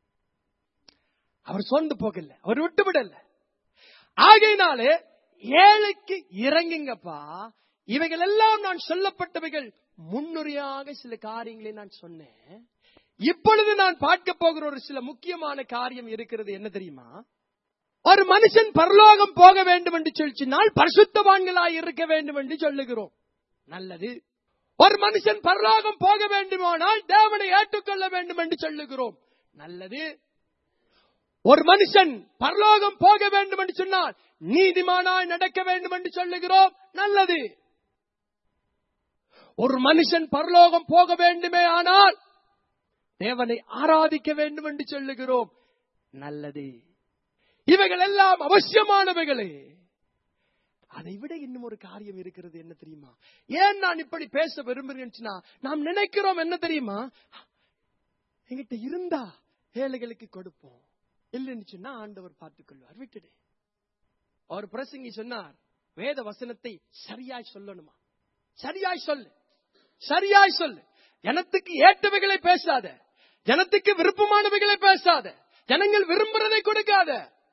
அவர் சோர்ந்து போகல, அவர் விட்டுவிடல. ஆகையினாலே ஏழைக்கு இறங்குங்கப்பா. இவைகள் எல்லாம் நான் சொல்லப்பட்டவைகள் முன்னுரையாக சில காரியங்களை நான் சொன்னேன். இப்பொழுது நான் பார்க்க போகிற ஒரு சில முக்கியமான காரியம் இருக்கிறது. என்ன தெரியுமா? ஒரு மனுஷன் பரலோகம் போக வேண்டும் என்று சொல்லினால் பரிசுத்தவான்களாய் இருக்க வேண்டும் என்று சொல்லுகிறோம். நல்லது. ஒரு மனுஷன் பரலோகம் போக வேண்டுமானால் தேவனை ஏற்றுக்கொள்ள வேண்டும் என்று சொல்லுகிறோம். நல்லது. ஒரு மனுஷன் பரலோகம் போக வேண்டும் என்று சொன்னால் நீதிமானாய் நடக்க வேண்டும் என்று சொல்லுகிறோம். நல்லது. ஒரு மனுஷன் பரலோகம் போக வேண்டுமே ஆனால் தேவனை ஆராதிக்க வேண்டும் என்று சொல்லுகிறோம். நல்லது. இவைகள் எல்லாம் அவசியமானவைகளே. அதை விட இன்னும் ஒரு காரியம் இருக்கிறது. என்ன தெரியுமா? ஏன் நான் இப்படி பேச விரும்புகிறேன்? நாம் நினைக்கிறோம் என்ன தெரியுமா? எங்கிட்ட இருந்தா ஏழைகளுக்கு கொடுப்போம், இல்லைன்னு சொன்னா ஆண்டவர் பார்த்துக் கொள்வார், விட்டுடு. அவர் பிரசங்கி சொன்னார், வேத வசனத்தை சரியாய் சொல்லணுமா? சரியாய் சொல்லு, சரியாய் சொல்லு. ஜனத்துக்கு ஏற்றவைகளை பேசாத, ஜனத்துக்கு விருப்பமானவைகளை பேசாத, ஜனங்கள் விரும்புறதை கொடுக்காத.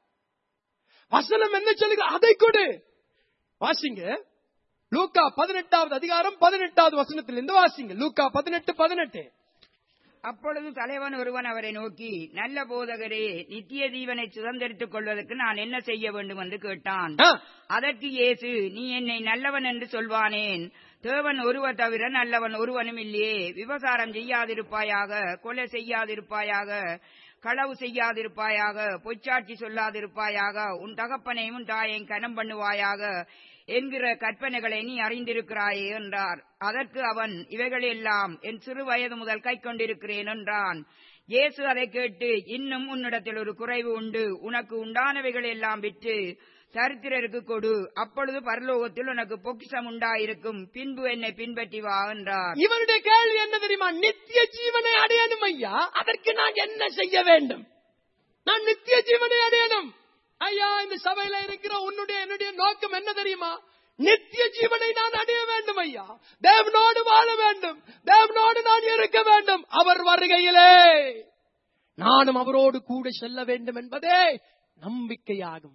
வசனம் என்ன சொல்லுங்க அதை கொடு. வாசிங்க லூக்கா 18வது அதிகாரம் 18வது வசனத்திலிருந்து வாசிங்க. லூக்கா 18:18. அப்பொழுது தலைவன் ஒருவன் அவரை நோக்கி, நல்ல போதகரே, நித்திய ஜீவனை சுதந்திரித்துக் கொள்வதற்கு நான் என்ன செய்ய வேண்டும் என்று கேட்டான். அதற்கு இயேசு, நீ என்னை நல்லவன் என்று சொல்வானேன்? தேவன் ஒருவர் தவிர நல்லவன் ஒருவனும் இல்லையே. விபசாரம் செய்யாதிருப்பாயாக, கொலை செய்யாதிருப்பாயாக, களவு செய்யாதிருப்பாயாக, பொய்ச்சாட்சி சொல்லாதிருப்பாயாக, உன் தகப்பனையும் உன் தாயையும் கனம் பண்ணுவாயாக என்கிற கற்பனைகளை நீ அறிந்திருக்கிறாயே என்றார். அதற்கு அவன், இவைகளெல்லாம் என் சிறு வயது முதல் கை கொண்டிருக்கிறேன் என்றான். இயேசு அதை கேட்டு, இன்னும் உன்னிடத்தில் ஒரு குறைவு உண்டு. உனக்கு உண்டானவைகள் எல்லாம் விற்று தரித்திரருக்கு கொடு, அப்பொழுது பரலோகத்தில் உனக்கு பொக்கிஷம் உண்டாயிருக்கும். பின்பு என்னை பின்பற்றி வா என்றார். இவருடைய கேள்வி என்ன தெரியுமா? நித்திய ஜீவனை அடையணும் ஐயா, அதற்கு நான் என்ன செய்ய வேண்டும்? நான் நித்திய ஜீவனை அடையணும் ஐயா. இந்த சபையில இருக்கிற என்னுடைய நோக்கம் என்ன தெரியுமா? நித்திய ஜீவனை நான் அடைய வேண்டும் ஐயா. தேவனோடு வாழ வேண்டும், தேவனோடு நான் இருக்க வேண்டும். அவர் வருகையிலே நானும் அவரோடு கூட செல்ல வேண்டும் என்பதே நம்பிக்கையாகும்.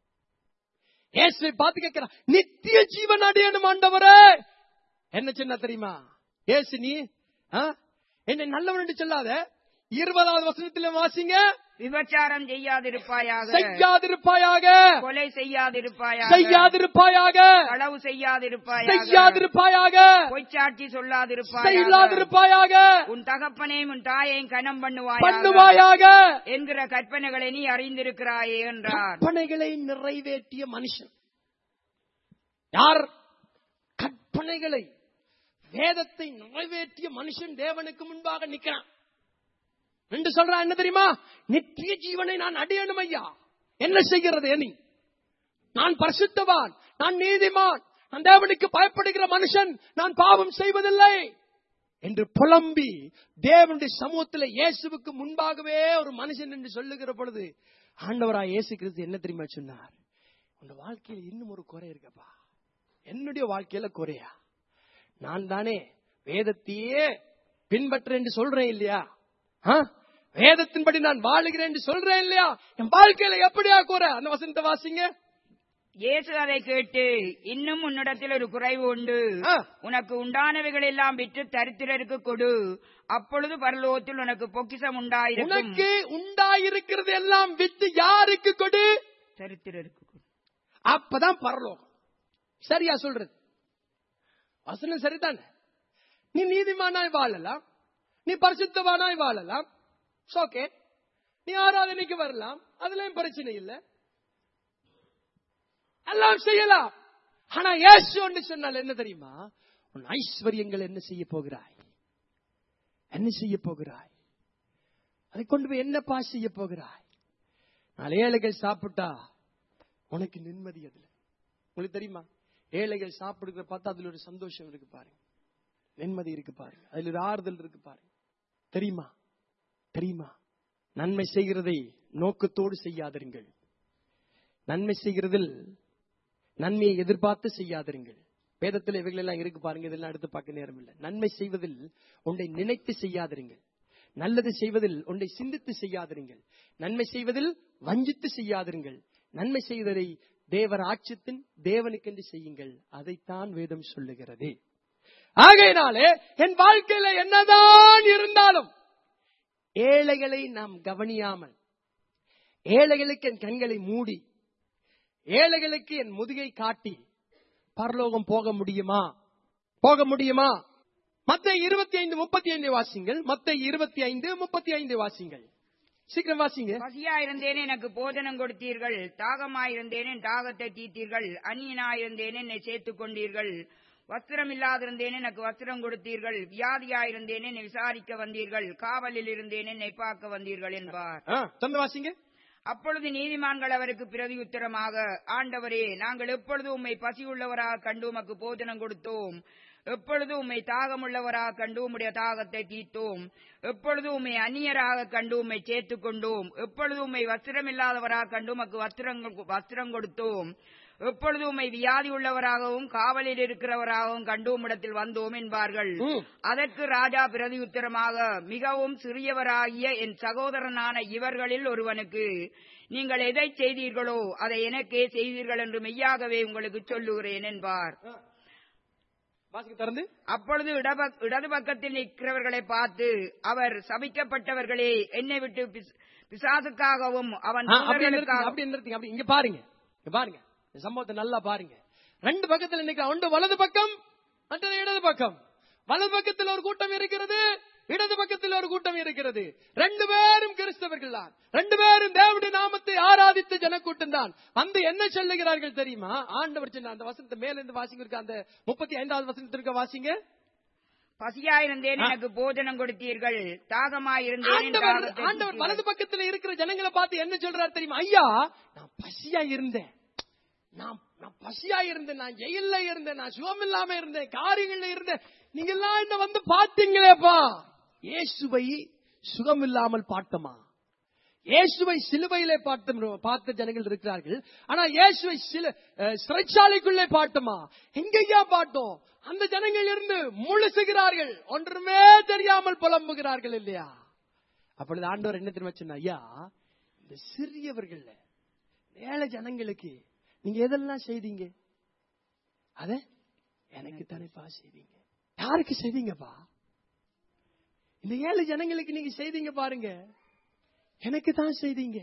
இயேசுவை பார்த்து கேட்கிறார், நித்திய ஜீவன் அடையணும் ஆண்டவரே. என்ன சொன்ன தெரியுமா? இயேசு, நீ என்னை நல்லவன் என்று சொல்லாத. 20வது வசனத்தில் வாசிங்க. விபச்சாரம் செய்யாதிருப்பாயாக, செய்யாதிருப்பாயாக, கொலை செய்யாதிருப்பாயாக, செய்யாதிருப்பாயாக, களவு செய்யாதிருப்பாயாக, செய்யாதிருப்பாயாக, பொய்ச்சாட்சி சொல்லாதிருப்பாயாக, உன் தகப்பனையும் உன் தாயையும் கனம் பண்ணுவாயாக என்கிற கற்பனைகளை நீ அறிந்திருக்கிறாயே என்றார். கற்பனைகளை நிறைவேற்றிய மனுஷன் யார்? கற்பனைகளை, வேதத்தை நிறைவேற்றிய மனுஷன் தேவனுக்கு முன்பாக நிற்கிறான் என்று சொல்றான். என்ன தெரியுமா? நித்திய ஜீவனை நான் அடையணும் ஐயா. என்ன செய்கிறது? நீ, நான் பரிசுத்தவான், நான் நீதிமான், நான் தேவனுக்கு பயப்படுகிற மனுஷன், நான் பாவம் செய்வதில்லை என்று புலம்பி தேவனுடைய சமூகத்தில் இயேசுவுக்கு முன்பாகவே ஒரு மனுஷன் என்று சொல்லுகிற பொழுது ஆண்டவராய் இயேசு கிறிஸ்து என்ன தெரியுமா சொன்னார்? உங்க வாழ்க்கையில் இன்னும் ஒரு குறை இருக்கப்பா. என்னுடைய வாழ்க்கையில குறையா? நான் தானே வேதத்தையே பின்பற்ற என்று சொல்றேன் இல்லையா? வேதத்தின்படி நான் வாழுகிறேன் என்று சொல்றேன் இல்லையா? என் வாழ்க்கையில எப்படியா குறை? அந்த வசனத்தை வாசிங்க. இயேசு அதை கேட்டு, இன்னும் உன்னிடத்தில் ஒரு குறைவு உண்டு. உனக்கு உண்டானவைகள் எல்லாம் விற்று தரித்திரருக்கு கொடு, அப்பொழுது பரலோகத்தில் உனக்கு பொக்கிஷம் உண்டாயிருக்கும். உனக்கு உண்டாயிருக்கிறது எல்லாம் விற்று யாருக்கு கொடு? தரித்திரருக்கு கொடு. அப்பதான் பரலோகம். சரியா சொல்றது? வசனம் சரிதானே? நீ நீதிமானாய் வாழலாம், நீ பரிசுத்தவானாய் வாழலாம், ஓகே, நீ ஆராதனைக்கு வரலாம், அதுலயும் பிரச்சனை இல்லை, எல்லாம் செய்யலாம். ஆனா இயேசு என்று சொன்னால் என்ன தெரியுமா? உன் ஐஸ்வர்யங்கள் என்ன செய்ய போகிறாய்? என்ன செய்ய போகிறாய்? அதை கொண்டு போய் என்னப்பா செய்ய போகிறாய்? 4 ஏழைகள் சாப்பிட்டா உனக்கு நிம்மதி அதுல. உங்களுக்கு தெரியுமா, ஏழைகள் சாப்பிடுகிற பார்த்தா அதுல ஒரு சந்தோஷம் இருக்கு பாருங்க, நிம்மதி இருக்கு பாருங்க, அதுல ஒரு ஆறுதல் இருக்கு பாருங்க. தெரியுமா தெரியுமா நன்மை செய்கிறதை நோக்கத்தோடு செய்யாதிருங்கள். நன்மை செய்கிறதில் நன்மையை எதிர்பார்த்து செய்யாதிருங்கள். வேதத்தில் இவைகள் எல்லாம் இருக்கு பாருங்க, இதெல்லாம் எடுத்து பார்க்க நேரம் இல்லை. நன்மை செய்வதில் ஒன்றை நினைத்து செய்யாதிருங்கள். நல்லது செய்வதில் ஒன்றை சிந்தித்து செய்யாதிருங்கள். நன்மை செய்வதில் வஞ்சித்து செய்யாதிருங்கள். நன்மை செய்வதை தேவர் ஆட்சித்தின் தேவனுக்கென்று செய்யுங்கள். அதைத்தான் வேதம் சொல்லுகிறது. ஆகையினாலே என் வாழ்க்கையில என்னதான் இருந்தாலும் ஏழைகளை நாம் கவனியாமல், ஏழைகளுக்கு என் கண்களை மூடி, ஏழைகளுக்கு என் முதுகை காட்டி பரலோகம் போக முடியுமா? போக முடியுமா? மத்தேயு 25:35 வாசிங்கள். மத்தேயு 25:35 வாசிங்கள். சீக்கிரம் வாசிங்க. பசியாயிருந்தேன் எனக்கு போஜனம் கொடுத்தீர்கள், தாகமாயிருந்தேன் என் தாகத்தை தீர்த்தீர்கள், அந்நியனாயிருந்தேன் என்னை சேர்த்துக் கொண்டீர்கள், வஸ்திரம் இல்லாதிருந்தேன் எனக்கு வஸ்திரம் கொடுத்தீர்கள், வியாதியாயிருந்தேன் என்னை விசாரிக்க வந்தீர்கள், காவலில் இருந்தேன் என்னை பார்க்க வந்தீர்கள் என்பார். வாசிங்க. அப்பொழுது நீதிமான்கள் அவருக்கு பிரதியுத்தரமாக, ஆண்டவரே, நாங்கள் எப்பொழுது உம்மை பசியுள்ளவராக கண்டு உமக்கு போஜனம் கொடுத்தோம், எப்பொழுது உம்மை தாகமுள்ளவராக கண்டு உம்முடைய தாகத்தை தீர்த்தோம், எப்பொழுது உம்மை அந்நியராக கண்டு உம்மை சேர்த்துக் கொண்டோம், எப்பொழுது உம்மை வஸ்திரமில்லாதவராக கண்டு உமக்கு வஸ்திரம் கொடுத்தோம், எப்பொழுது உம்மை வியாதி உள்ளவராகவும் காவலில் இருக்கிறவராகவும் கண்டு உம்மிடத்தில் வந்தோம் என்பார்கள். அதற்கு ராஜா பிரதியுத்தரமாக, மிகவும் சிறியவராகிய என் சகோதரனான இவர்களில் ஒருவனுக்கு நீங்கள் எதை செய்தீர்களோ அதை எனக்கே செய்தீர்கள் என்று மெய்யாகவே உங்களுக்கு சொல்லுகிறேன் என்பார். அப்பொழுது இடது பக்கத்தில் நிற்கிறவர்களை பார்த்து அவர், சபிக்கப்பட்டவர்களே, என்னை விட்டு பிசாசுக்காகவும் அவன் இங்க பாருங்க, பாருங்க சம்பவத்தை நல்லா பாருங்க. 2 பக்கத்தில் நிற்க, ஒன்று வலது பக்கம், மற்றது இடது பக்கம். வலது பக்கத்தில் ஒரு கூட்டம் இருக்கிறது, இடது பக்கத்தில் ஒரு கூட்டம் இருக்கிறது. 2 பேரும் கிறிஸ்தவர்கள் தான், 2 பேரும் தேவனுடைய நாமத்தை ஆராதித்த ஜனக்கூட்டம் தான். வந்து என்ன சொல்லுகிறார்கள் தெரியுமா? ஆண்டவர் சொன்ன அந்த வசனத்தை மேலிருந்து வாசிங்க, அந்த 35வது வசனத்திற்கு வாசிங்க. பசியாயிருந்தேன் எனக்கு போஜனம் கொடுத்தீர்கள், தாகமாயிருந்தேன். ஆண்டவர் வலது பக்கத்தில் இருக்கிற ஜனங்களை பார்த்து என்ன சொல்றாரு தெரியுமா? ஐயா, நான் பசியா இருந்தேன், நான் பசியா இருந்தேன், நான் ஜெயில இருந்தேன், நான் சுகம் இல்லாம இருந்தேன், காரியங்கள்ல இருந்தேன், நீங்க எல்லாம் என்ன வந்து பாத்தீங்களேப்பா. இயேசுவை சுகம் இல்லாமல் பார்த்தமா? இயேசுவை சிலுவையிலே பார்த்த ஜனங்கள் இருக்கிறார்கள். ஆனா இயேசுவை சிறைச்சாலைக்குள்ளே பார்த்தமா? எங்கேயா பார்த்தோம்? அந்த ஜனங்கள் இருந்து முழுசுகிறார்கள், ஒன்றுமே தெரியாமல் புலம்புகிறார்கள் இல்லையா? அப்பொழுது ஆண்டவர் என்ன தெரியுமா சொன்னா? ஐயா, இந்த சிறியவர்கள் ஏழை ஜனங்களுக்கு நீங்க எதெல்லாம் செய்தீங்க? அத எனக்கு தானேப்பா செய்தீங்க. யாருக்கு செய்தீங்கப்பா? இந்த 7 ஜனங்களுக்கு நீங்க செய்தீங்க பாருங்க, எனக்கு தான் செய்தீங்க.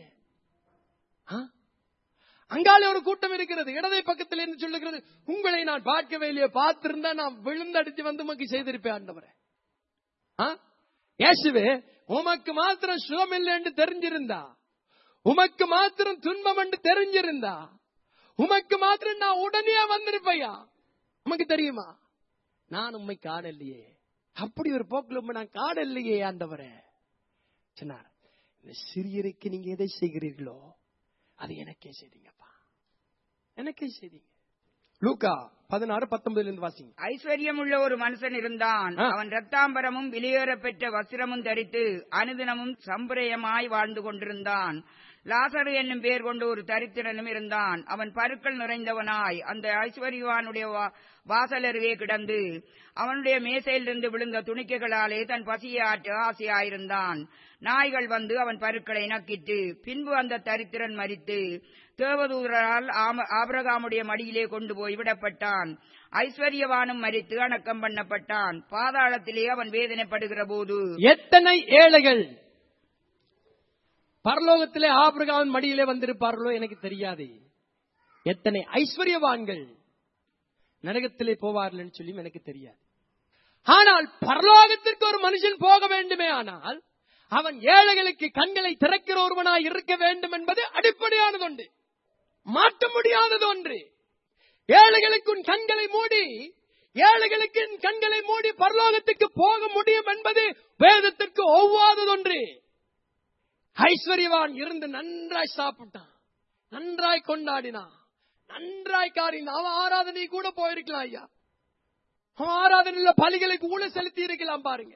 அங்காலே ஒரு கூட்டம் இருக்கிறது, இடதை பக்கத்தில் என்று சொல்லுகிறது, உங்களை நான் பார்க்கவே இல்லையே, பார்த்திருந்தா நான் விழுந்தடித்து வந்து உமக்கு செய்திருப்பேன் ஆண்டவரே. இயேசுவே, உமக்கு மாத்திரம் சுகம் இல்லை என்று தெரிஞ்சிருந்தா, உமக்கு மாத்திரம் துன்பம் என்று தெரிஞ்சிருந்தா, உமக்கு மாத்திரம் நான் உடனே வந்திருப்பையா. உமக்கு தெரியுமா, நான் உண்மை காணலையே, அப்படி ஒரு போக்குல நான் காணலையே ஆண்டவரே சொன்னார். இந்த சிறியருக்கு நீங்க எதை செய்கிறீர்களோ அது எனக்கே செய்தீங்கப்பா, எனக்கே செய்தீங்க. லூக்கா 16:19 வாசிங்க. ஐஸ்வர்யம் உள்ள ஒரு மனுஷன் இருந்தான். அவன் இரத்தாம்பரமும் விலையேற பெற்ற வஸ்திரமும் தரித்து அனுதினமும் சம்பிரயமாய் வாழ்ந்து கொண்டிருந்தான். லாசரு என்னும் பெயர் கொண்டு ஒரு தரித்திரனும் இருந்தான். அவன் பருக்கள் நிறைந்தவனாய் அந்த ஐஸ்வர்யவானுடைய வாசல் அருகே கிடந்து அவனுடைய மேசையிலிருந்து விழுந்த துணிக்கைகளாலே தன் பசியை ஆற்ற ஆசையாயிருந்தான். நாய்கள் வந்து அவன் பருக்களை நக்கிட்டு, பின்பு அந்த தரித்திரன் மரித்து தேவதூதரால் ஆபிரகாமுடைய மடியிலே கொண்டு போய் விடப்பட்டான். ஐஸ்வர்யவானும் மரித்து அடக்கம் பண்ணப்பட்டான். பாதாளத்திலே அவன் வேதனைப்படுகிற போது எத்தனை ஏழைகள் பரலோகத்திலே ஆபிரகாமின் மடியிலே வந்திருப்பார்களோ எனக்கு தெரியாது. எத்தனை ஐஸ்வர்யவான்கள் நரகத்திலே போவார்கள் என்று சொல்லி எனக்கு தெரியாது. ஆனால் பரலோகத்திற்கு ஒரு மனுஷன் போக வேண்டுமே ஆனால் அவன் ஏழைகளுக்கு கண்களை திறக்கிற ஒருவனாய் இருக்க வேண்டும் என்பது அடிப்படையானது ஒன்று, மாற்ற முடியாதது ஒன்று. ஏழைகளுக்கு கண்களை மூடி, ஏழைகளுக்கு கண்களை மூடி பரலோகத்துக்கு போக முடியும் என்பது வேதத்திற்கு ஒவ்வாதது ஒன்று. ஐஸ்வர்யவான் இருந்து நன்றாய் சாப்பிட்டான், நன்றாய் கொண்டாடினான், நன்றாய் காரியம். அவன் ஆராதனை கூட போயிருக்கலாம் ஐயா. அவன் ஆராதனையில பலிகளை கூட செலுத்தி இருக்கலாம் பாருங்க.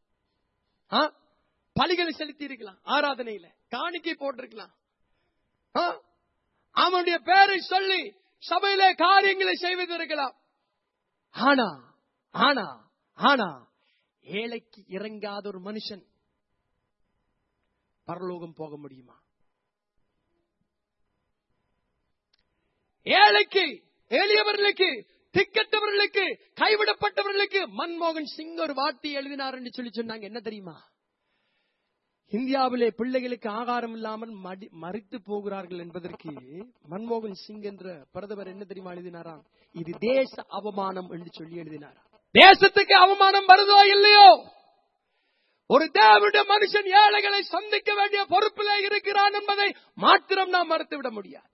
பலிகளை செலுத்தி இருக்கலாம், ஆராதனையில காணிக்கை போட்டிருக்கலாம். அவனுடைய பேரை சொல்லி சபையிலே காரியங்களை செய்வதற்கலாம். ஆனா ஆனா ஆனா ஏழைக்கு இறங்காத ஒரு மனுஷன் பரலோகம் போக முடியுமா? ஏழைக்கு, எளியவர்களுக்கு, திக்கற்றவர்களுக்கு, கைவிடப்பட்டவர்களுக்கு மன்மோகன் சிங் ஒரு வார்த்தை எழுதினார் என்று சொல்லி சொன்னாங்க. என்ன தெரியுமா? இந்தியாவிலே பிள்ளைகளுக்கு ஆகாரம் இல்லாமல் மரித்து போகிறார்கள் என்பதற்கு மன்மோகன் சிங் என்ற பிரதமர் என்ன தெரியுமா எழுதினாராம்? இது தேச அவமானம் என்று சொல்லி எழுதினாராம். தேசத்துக்கு அவமானம் வருதோ இல்லையோ, ஒரு தேவனுடைய மனுஷன் ஏழைகளை சந்திக்க வேண்டிய பொறுப்பிலே இருக்கிறான் என்பதை மாத்திரம் நாம் மறுத்துவிட முடியாது,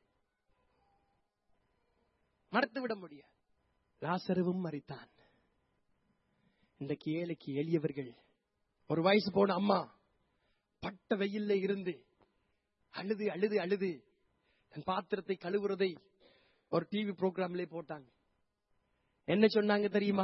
மறுத்துவிட முடியாது. லாசருவும் மரித்தான். இன்றைக்கு ஏழைக்கு எளியவர்கள், ஒரு வயசு போன அம்மா பட்ட வெயில்ல இருந்து அழுது அழுது அழுது தன் பாத்திரத்தை கழுவுறதை ஒரு டிவி புரோகிராம்ல போட்டாங்க. என்ன சொன்னாங்க தெரியுமா?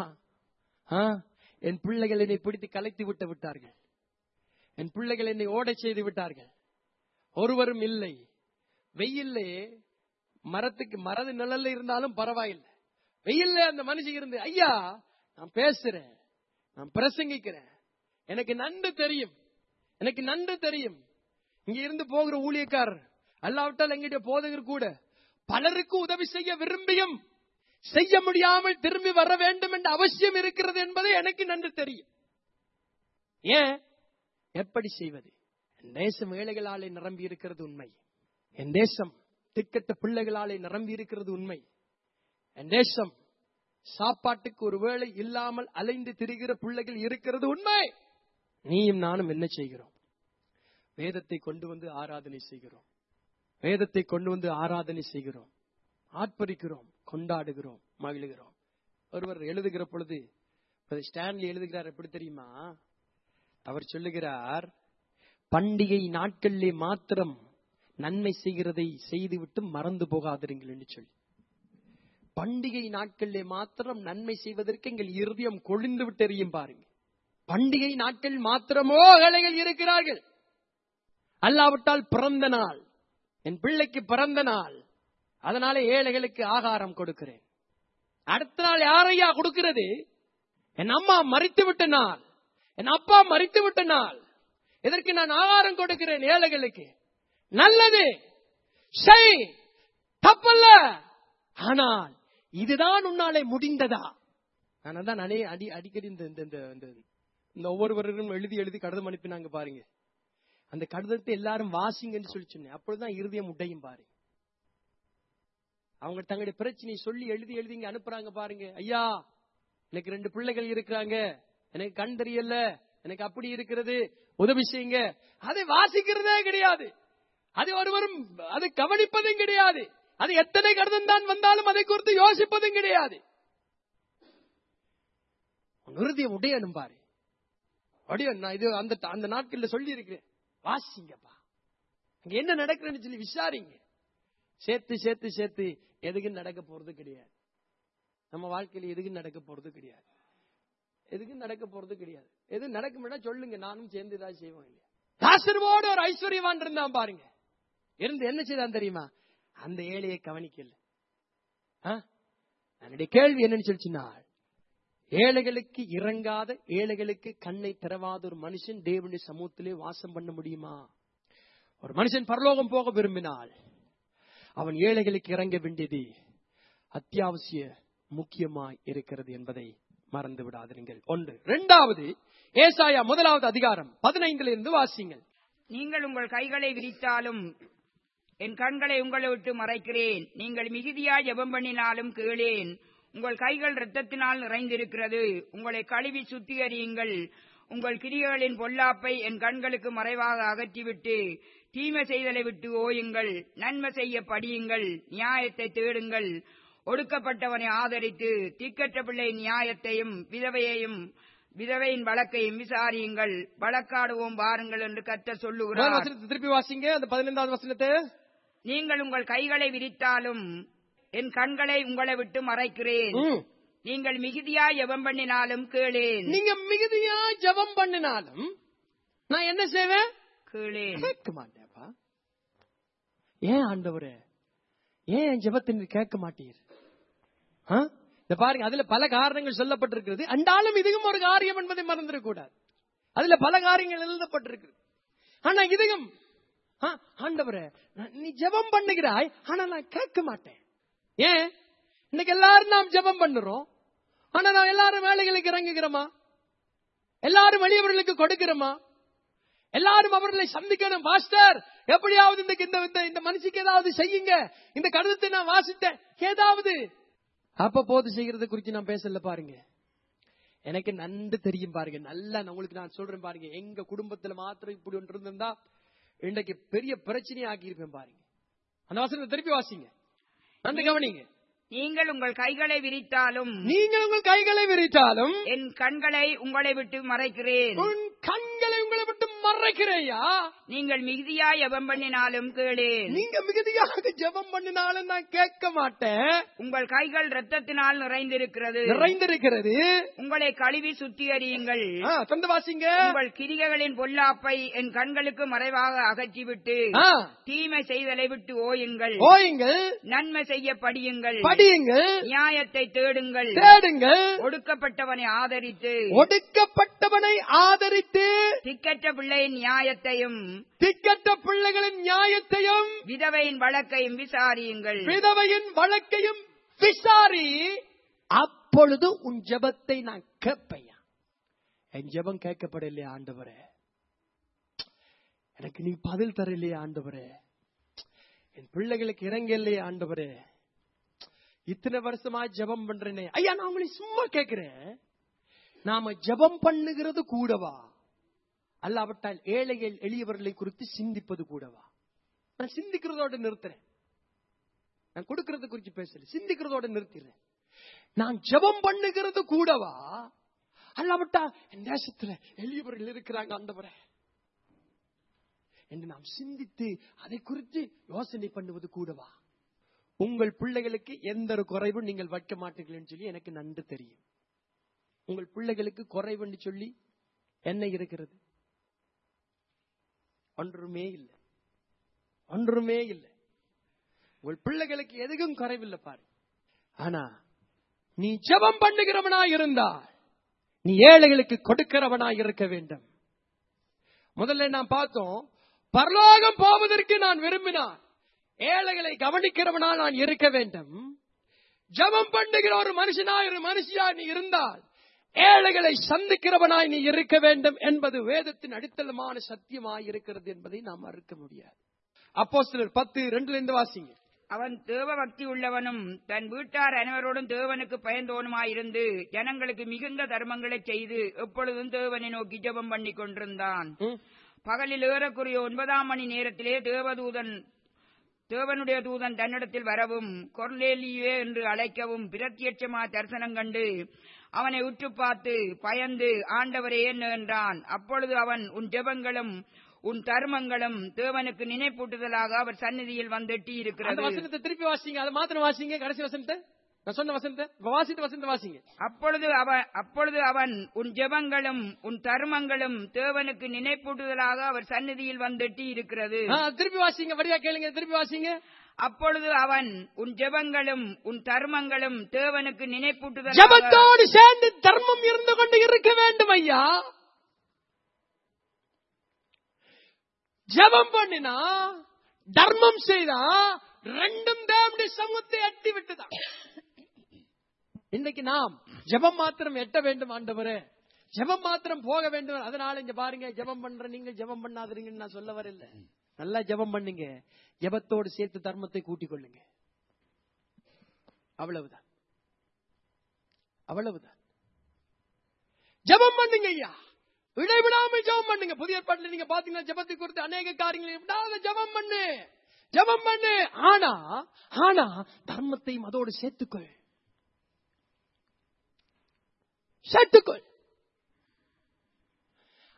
என் பிள்ளைகள் என்னை பிடித்து கலைத்து விட்டார்கள், என் பிள்ளைகள் என்னை ஓட செய்து விட்டார்கள், ஒருவரும் இல்லை. வெயில்லே மரத்துக்கு மரது நிழல்ல இருந்தாலும் பரவாயில்லை, வெயில்ல அந்த மனுஷன் இருந்து, ஐயா நான் பேசுறேன், நான் பிரசங்கிக்கிறேன், எனக்கு நன்கு தெரியும், எனக்கு நன்கு தெரியும். இங்க இருந்து போகிற ஊழியக்காரர் அல்லாவிட்டால் எங்கிட்ட போதகர் கூட பலருக்கு உதவி செய்ய விரும்பியும் செய்ய முடியாமல் திரும்பி வர வேண்டும் என்ற அவசியம் இருக்கிறது என்பதை எனக்கு நன்கு தெரியும். ஏன், எப்படி செய்வது? என் தேசம் ஏழைகளாலே நிரம்பி இருக்கிறது உண்மை, என் தேசம் திக்கட்ட பிள்ளைகளாலே நிரம்பி இருக்கிறது உண்மை, என் தேசம் சாப்பாட்டுக்கு ஒரு வேளை இல்லாமல் அலைந்து திரிகிற பிள்ளைகள் இருக்கிறது உண்மை. நீயும் நானும் என்ன செய்கிறோம்? வேதத்தை கொண்டு வந்து ஆராதனை செய்கிறோம், வேதத்தை கொண்டு வந்து ஆராதனை செய்கிறோம், ஆர்ப்பரிக்கிறோம், கொண்டாடுகிறோம், மகிழ்கிறோம். ஒருவர் எழுதுகிற பொழுது ஸ்டான்லி எழுதுகிறார், எப்படி தெரியுமா? அவர் சொல்லுகிறார், பண்டிகை நாட்களிலே மாத்திரம் நன்மை செய்கிறதை செய்துவிட்டு மறந்து போகாதீர்கள் என்று சொல்லி. பண்டிகை நாட்களிலே மாத்திரம் நன்மை செய்வதற்கு எங்கள் இருதயம் கொழிந்து விட்டு எரியும் பாருங்க. பண்டிகை நாட்கள் மாத்திரமோ ஏழைகள் இருக்கிறார்கள். அல்லாவிட்டால் பிறந்த நாள், என் பிள்ளைக்கு பிறந்த நாள், அதனால ஏழைகளுக்கு ஆகாரம் கொடுக்கிறேன். அடுத்த நாள் யாரையா கொடுக்கிறது? என் அம்மா மரித்து விட்ட நாள், என் அப்பா மரித்து விட்ட நாள், இதற்கு நான் ஆகாரம் கொடுக்கிறேன் ஏழைகளுக்கு. நல்லது, செய், தப்பல்ல. ஆனால் இதுதான் உன்னாலே முடிந்ததா? நான் தான் அடிக்கடி இந்த ஒவ்வொருவரும் எழுதி எழுதி கடிதம் அனுப்பினாங்க பாருங்க. அந்த கடிதத்தை எல்லாரும் வாசிங்கன்னு சொல்லி சொன்னேன். அப்பொழுதுதான் இருதயம் உடையும் பாருங்க. அவங்க தங்களுடைய பிரச்சனையை சொல்லி எழுதி எழுதி இங்க அனுப்புறாங்க பாருங்க. ஐயா, எனக்கு 2 பிள்ளைகள் இருக்கிறாங்க, எனக்கு கண் தெரியல, எனக்கு அப்படி இருக்கிறது, உதவி செய்யுங்க. அதை வாசிக்கிறதே கிடையாது, அது ஒருவரும் அதை கவனிப்பதும் கிடையாது, அது எத்தனை கடிதம் தான் வந்தாலும் அதை குறித்து யோசிப்பதும் கிடையாது. இருதயம் உடையணும் பாரு. நான் இது அந்த நாட்கள்ல சொல்லி இருக்கிறேன், வாசிங்கப்பா, அங்க என்ன நடக்குதுன்னு சொல்லி விசாரிங்க. சேர்த்து சேர்த்து சேர்த்து எதுக்கும் நடக்க போறது கிடையாது. நம்ம வாழ்க்கையில எதுக்கும் நடக்க போறது கிடையாது, எதுக்கும் நடக்க போறது கிடையாது. எது நடக்கும்னா சொல்லுங்க, நானும் சேர்ந்து தான் செய்வோம். இல்லையா? லாசருவோடு ஒரு ஐஸ்வர்யவான் இருந்தான் பாருங்க. இருந்து என்ன செய்தான் தெரியுமா? அந்த ஏழையை கவனிக்கல. என்னுடைய கேள்வி என்னன்னு சொல்லிச்சுன்னா, ஏழைகளுக்கு இறங்காத, ஏழைகளுக்கு கண்ணை திறவாத ஒரு மனுஷன் தேவனுடைய சமூகத்திலே வாசம் பண்ண முடியுமா? ஒரு மனுஷன் பரலோகம் போக விரும்பினால் அவன் ஏழைகளுக்கு இறங்க வேண்டியது அத்தியாவசிய முக்கியமாய் இருக்கிறது என்பதை மறந்து விடாதீர்கள். 1. 2வது, ஏசாயா 1வது அதிகாரம் 15 இருந்து வாசிங்கள். நீங்கள் உங்கள் கைகளை விரித்தாலும் என் கண்களை உங்களை விட்டு மறைக்கிறேன். நீங்கள் மிகுதியாய் ஜெபம் பண்ணினாலும் கேளேன். உங்கள் கைகள் இரத்தத்தினால் நிறைந்திருக்கிறது. உங்களை கழுவி சுத்திகரியுங்கள். உங்கள் கிரியைகளின் பொல்லாப்பை என் கண்களுக்கு மறைவாக அகற்றிவிட்டு தீமை செய்தலை விட்டு ஓயுங்கள். நன்மை செய்ய படியுங்கள். நியாயத்தை தேடுங்கள். ஒடுக்கப்பட்டவனை ஆதரித்து திக்கற்ற பிள்ளை நியாயத்தையும் விதவையையும் விதவையின் வழக்கையும் விசாரியுங்கள், வழக்காடுவோம் வாருங்கள் என்று கர்த்தர் சொல்லுகிறார். திருப்பி வாசிங்க அந்த 15வது வசனத்தை. நீங்கள் உங்கள் கைகளை விரித்தாலும் என் கண்களை உங்களை விட்டு மறைக்கிறேன். நீங்கள் மிகுதியா ஜெபம் பண்ணினாலும் கேளேன். நீங்க மிகுதியா ஜெபம் பண்ணினாலும் நான் என்ன செய்வேன்? கேளேன். கேட்க மாட்டேப்பா. ஏன் ஆண்டவரே, ஏன் ஜெபத்தை கேட்க மாட்டீர்? இந்த பாருங்க, அதுல பல காரணங்கள் சொல்லப்பட்டிருக்கிறது. அண்டாலும் இதுவும் ஒரு காரியம் என்பதை மறந்துடக்கூடாது. அதுல பல காரியங்கள் எழுதப்பட்டிருக்கு. ஆனா இதுவும் ஆண்டவரே நீ ஜெபம் பண்ணுகிறாய், ஆனா நான் கேட்க மாட்டேன். ஏன்? இன்னைக்கு எல்லாரும் நாம் ஜெபம் பண்ணுறோம், ஆனா நான் எல்லாரும் வேலைகளுக்கு இறங்குகிறோமா? எல்லாரும் வெளியவர்களுக்கு கொடுக்கிறோமா? எல்லாரும் அவர்களை சந்திக்கணும். பாஸ்டர் எப்படியாவது இந்த மனுஷிக்கு ஏதாவது செய்யுங்க, இந்த கடிதத்தை நான் வாசித்தேன், ஏதாவது அப்போது செய்யறது குறித்து நான் பேசல. பாருங்க, எனக்கு நன்கு தெரியும். பாருங்க, நல்லா உங்களுக்கு நான் சொல்றேன். பாருங்க, எங்க குடும்பத்துல மாத்திரம் இப்படி ஒன்று இருந்திருந்தா இன்றைக்கு பெரிய பிரச்சனையை ஆக்கியிருப்பேன். பாருங்க, அந்த வசனத்தை திருப்பி வாசிங்க, அந்த கவனிங்க. நீங்கள் உங்கள் கைகளை விரித்தாலும் என் கண்களை உங்களை விட்டு மறைக்கிறேன். உன் கண்களை உங்களை விட்டு மறைக்கிறேயா? நீங்கள் மிகுதியாய் ஜெபம் பண்ணினாலும் கேளேன். நீங்க மிகுதியாக ஜெபம் பண்ணினாலும் நான் கேட்க மாட்டேன். உங்கள் கைகள் இரத்தத்தினால் நிறைந்திருக்கிறது. உங்களை கழுவி சுத்திகரியுங்கள். வாசிங்க. உங்கள் கிரிகைகளின் பொல்லாப்பை என் கண்களுக்கு மறைவாக அகற்றிவிட்டு தீமை செய்தலை விட்டு ஓயுங்கள். நன்மை செய்ய படியுங்கள். நியாயத்தை தேடுங்கள். ஒடுக்கப்பட்டவனை ஆதரித்து திக்கற்ற பிள்ளையின் நியாயத்தையும் விதவையின் வழக்கையும் விசாரி. அப்பொழுது உன் ஜெபத்தை நான் கேட்பையா? என் ஜெபம் கேட்கப்படலையா ஆண்டவரே? எனக்கு நீ பதில் தரலையா ஆண்டவரே? என் பிள்ளைகளுக்கு இறங்கலையா ஆண்டவரே? இத்தனை வருஷமா ஜெபம் பண்றேனே ஐயா, நான் உங்களை சும்மா கேட்கிறேன். நாம ஜெபம் பண்ணுகிறது கூடவா, அல்லாவிட்டால் ஏழைகள் எளியவர்களை குறித்து சிந்திப்பது கூடவா? நான் சிந்திக்கிறதோட நிறுத்துறேன். நான் கொடுக்கறது குறித்து பேசல, சிந்திக்கிறதோட நிறுத்திடுறேன். நான் ஜெபம் பண்ணுகிறது கூடவா, அல்லாவிட்டா என் தேசத்துல எளியவர்கள் இருக்கிறாங்க ஆண்டவரே என்று நாம் சிந்தித்து அதை குறித்து யோசனை பண்ணுவது கூடவா? உங்கள் பிள்ளைகளுக்கு எந்த ஒரு குறைவும் நீங்கள் வைக்க மாட்டீர்கள் சொல்லி எனக்கு நன்கு தெரியும். உங்கள் பிள்ளைகளுக்கு குறைவுன்னு சொல்லி என்ன இருக்கிறது? ஒன்றுமே இல்லை. உங்கள் பிள்ளைகளுக்கு எதுவும் குறைவில்லை பாரு. ஆனா நீ ஜெபம் பண்ணுகிறவனா இருந்தால் நீ ஏழைகளுக்கு கொடுக்கிறவனா இருக்க வேண்டும். முதல்ல நான் பார்த்தோம், பரலோகம் போவதற்கு நான் விரும்பினான் ஏழைகளை கவனிக்கிறவனா நான் இருக்க வேண்டும். ஜெபம் பண்ணுகிற ஒரு மனுஷியா நீ இருந்தால் ஏழைகளை சந்திக்கிறவனாய் நீ இருக்க வேண்டும் என்பது வேதத்தின் அடித்தளமான சத்தியமாய் இருக்கிறது என்பதை நாம் மறுக்க முடியாது. அப்போஸ்தலர் 10:2 வாசிங்க. அவன் தேவ பக்தி உள்ளவனும் தன் வீட்டார் அனைவரோடும் தேவனுக்கு பயந்தோனுமாயிருந்து ஜனங்களுக்கு மிகுந்த தர்மங்களை செய்து எப்பொழுதும் தேவனை நோக்கி ஜெபம் பண்ணி கொண்டிருந்தான். பகலில் ஏறக்குறைய 9ஆம் மணி நேரத்திலே தேவனுடைய தூதன் தன்னிடத்தில் வரவும் கொர்நேலியே என்று அழைக்கவும் பிரத்யட்சமா தரிசனம் கண்டு அவனை உற்று பார்த்து பயந்து ஆண்டவரே என்றான். அப்பொழுது அவன் உன் ஜெபங்களும் உன் தர்மங்களும் தேவனுக்கு நினைப்பூட்டுதலாக அவர் சந்நிதியில் வந்துட்டி இருக்கிறது. திருப்பி வாசிங்க, அது மாத்திரம் வாசிங்க. கடைசி வசனத்தை நான் சொன்ன வசனத்தை வசனத்தை வாசிங்க. அப்பொழுது அவன் உன் ஜெபங்களும் உன் தர்மங்களும் தேவனுக்கு நினைப்பூட்டுதலாக அவர் சந்நிதியில் வந்துட்டி இருக்கிறது. திருப்பி வாசிங்க, வழியா கேளுங்க, திருப்பி வாசிங்க. அப்பொழுது அவன் உன் ஜெபங்களும் உன் தர்மங்களும் தேவனுக்கு நினைப்பூட்டுதல். ஜெபத்தோடு சேர்ந்து தர்மம் இருந்து கொண்டு இருக்க வேண்டும் ஐயா. ஜெபம் பண்ணினா தர்மம் செய்தா ரெண்டும் தேவனுடைய சமூகத்தை எட்டி விட்டுதான். இன்னைக்கு நாம் ஜெபம் மாத்திரம் எட்ட வேண்டும் ஆண்டவரே, ஜெபம் மாத்திரம் போக வேண்டும். அதனால இங்க பாருங்க, ஜெபம் பண்ற நீங்க ஜெபம் பண்ணாதீங்கன்னு நான் சொல்ல வரல. நல்லா ஜெபம் பண்ணுங்க, ஜெபத்தோடு சேர்த்து தர்மத்தை கூட்டிக் கொள்ளுங்க. அவ்வளவுதான். ஜெபம் பண்ணுங்க ஐயா, இடைவிடாமல் ஜெபம் பண்ணுங்க. புதிய ஏற்பாட்டில் நீங்க பாத்தீங்கன்னா ஜெபத்தை குறித்து அநேக காரியங்களை விடாத ஜெபம் பண்ணு. ஆனா தர்மத்தையும் அதோடு சேர்த்துக்கொள்.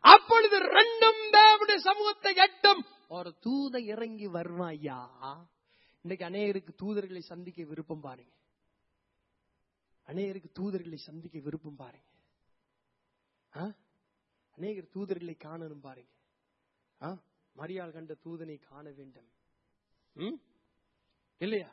அப்பொழுது ரெண்டும் தேவனுடைய சமூகத்தை எட்டும். ஒரு தூத இறங்கி வருவாயா. இன்னைக்கு அநேகருக்கு தூதர்களை சந்திக்க விருப்பம் பாருங்க. அநேகருக்கு தூதர்களை சந்திக்க விருப்பம் பாருங்க. அநேகர் தூதர்களை காணணும் பாருங்க. மரியாள் கண்ட தூதனை காண வேண்டும் இல்லையா?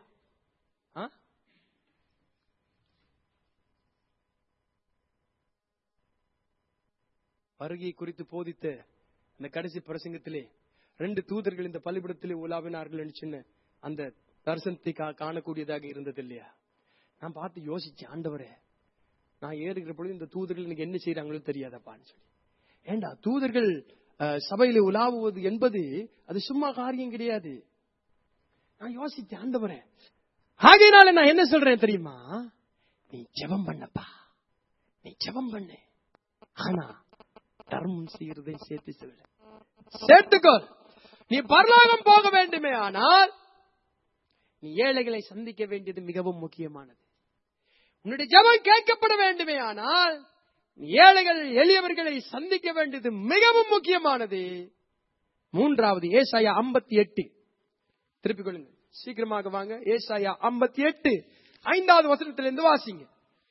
வருகை குறித்து போதித்த அந்த கடைசி பிரசங்கத்திலே 2 தூதர்கள் இந்த பலிபீடத்திலே உலாவினார்கள் என்று சொன்ன அந்த தரிசனத்தை காணக்கூடியதாக இருந்தது இல்லையா? நான் பார்த்து யோசிச்சேன், ஆண்டவரே, நான் ஏறுகிற பொழுது இந்த தூதர்கள் எனக்கு என்ன செய்யறாங்களோ தெரியாதப்பான்னு சொல்லி. ஏண்டா தூதர்கள் சபையில உலாவுவது என்பது அது சும்மா காரியம் கிடையாது. நான் யோசிச்சேன், ஆண்டவரே, ஆகையினால நான் என்ன சொல்றேன் தெரியுமா? நீ ஜெபம் பண்ணப்பா, நீ ஜெபம் பண்ணு. ஆனா தர்மம் செய்யறதை சேர்த்துக்கோ. நீ பரலோகம் போக வேண்டுமே ஆனால் நீ ஏழைகளை சந்திக்க வேண்டியது மிகவும் முக்கியமானது. உன்னுடைய ஜெபம் கேட்கப்பட வேண்டுமே ஆனால் நீ ஏழைகள் எளியவர்களை சந்திக்க வேண்டியது மிகவும் முக்கியமானது. 3வது ஏசாயா 58. திருப்பிக் கொள்ளுங்க, சீக்கிரமாக வாங்க. ஏசாயா 58 5வது வசனத்திலிருந்து வாசிங்க.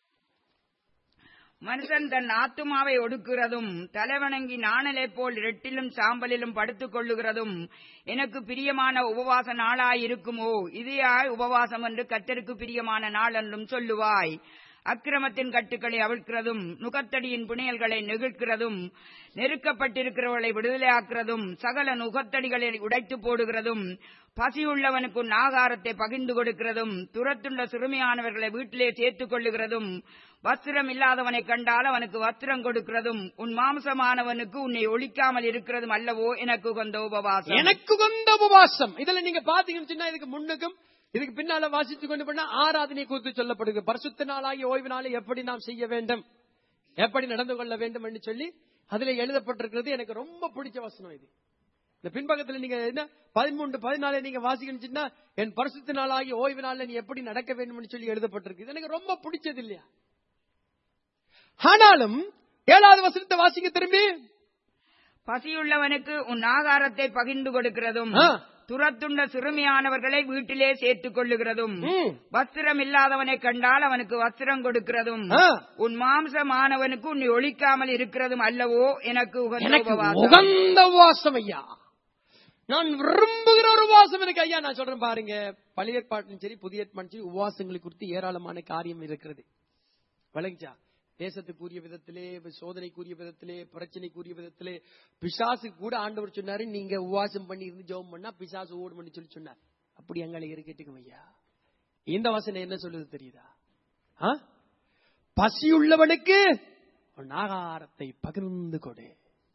மனுஷன் தன் ஆத்துமாவை ஒடுக்குறதும் தலைவணங்கி நாணலை போல் இரட்டிலும் சாம்பலிலும் படுத்துக் கொள்ளுகிறதும் எனக்கு பிரியமான உபவாச நாளாயிருக்குமோ? இதையா உபவாசம் என்று கர்த்தருக்கு பிரியமான நாள் என்றும் சொல்லுவாய். அக்கிரமத்தின் கட்டுக்களை அவிழ்க்கிறதும் நுகத்தடியின் புனையல்களை நெகிழ்க்கிறதும் நெருக்கப்பட்டிருக்கிறவர்களை விடுதலையாக்குறதும் சகல நுகத்தடிகளை உடைத்து போடுகிறதும் பசியுள்ளவனுக்கு உன் ஆகாரத்தை பகிர்ந்து கொடுக்கிறதும் துரத்துள்ள சிறுமியானவர்களை வீட்டிலே சேர்த்துக் கொள்ளுகிறதும் வஸ்திரம் இல்லாதவனை கண்டால் அவனுக்கு வஸ்திரம் கொடுக்கிறதும் உன் மாம்சமானவனுக்கு உன்னை ஒழிக்காமல் இருக்கிறதும் அல்லவோ எனக்கு உகந்த உபவாசம். எனக்கு உகந்த உபவாசம். இதுல நீங்க பாத்தீங்கன்னா இதுக்கு முன்னுக்கும் இதுக்கு பின்னால வாசித்துக் கொண்டு போனா ஆராதனை குறித்து சொல்லப்படுகிறது. பரிசுத்த நாளாகிய ஓய்வு நாளை எப்படி நாம் செய்ய வேண்டும், எப்படி நடந்து கொள்ள வேண்டும் என்று சொல்லி அதுல எழுதப்பட்டிருக்கிறது. எனக்கு ரொம்ப பிடிச்ச வசனம் இது. இந்த பின்பக்கத்துல நீங்க என்ன 13, 14 நீங்க வாசிக்கணும்னா என் பரிசுத்த நாளாகிய ஓய்வு நாள்ல நீ எப்படி நடக்க வேண்டும் சொல்லி எழுதப்பட்டிருக்கு. எனக்கு ரொம்ப பிடிச்சது இல்லையா? ஆனாலும் 7வது வசனத்தை வாசிக்க திரும்பி, பசியுள்ளவனுக்கு உன் ஆகாரத்தை பகிர்ந்து கொடுக்கிறதும் துரத்துண்ட சிறுமியானவர்களை வீட்டிலே சேர்த்துக் கொள்ளுகிறதும் வஸ்திரம் இல்லாதவனை கண்டால் அவனுக்கு வஸ்திரம் கொடுக்கிறதும் உன் மாம்சமானவனுக்கு உன்னை ஒழிக்காமல் இருக்கிறதும் அல்லவோ எனக்கு உகந்த உபவாசம். ஐயா, நான் விரும்புகிற ஒரு உபவாசம் எனக்கு. ஐயா, நான் சொல்றேன் பாருங்க, பழைய ஏற்பாட்டிலும் சரி புதிய ஏற்பாட்டிலும் சரி உபவாசங்களை குறித்து ஏராளமான காரியம் இருக்கிறது. வழங்கிச்சா தேசத்துக்குரிய விதத்திலே, சோதனைக்குரிய விதத்திலே, பிரச்சனைக்குரிய விதத்திலே, பிசாசு கூட ஆண்டவர் சொன்னாரு, நீங்க உபவாசம் பண்ணி இருந்து ஜெபம் பண்ணா பிசாசு ஓடும் பண்ணி சொல்லி சொன்னார். அப்படி எங்களை இருக்கட்டும் ஐயா. இந்த வசனம் என்ன சொல்லுது தெரியுதா? பசியுள்ளவனுக்கு உன் ஆகாரத்தை பகிர்ந்து கொடு,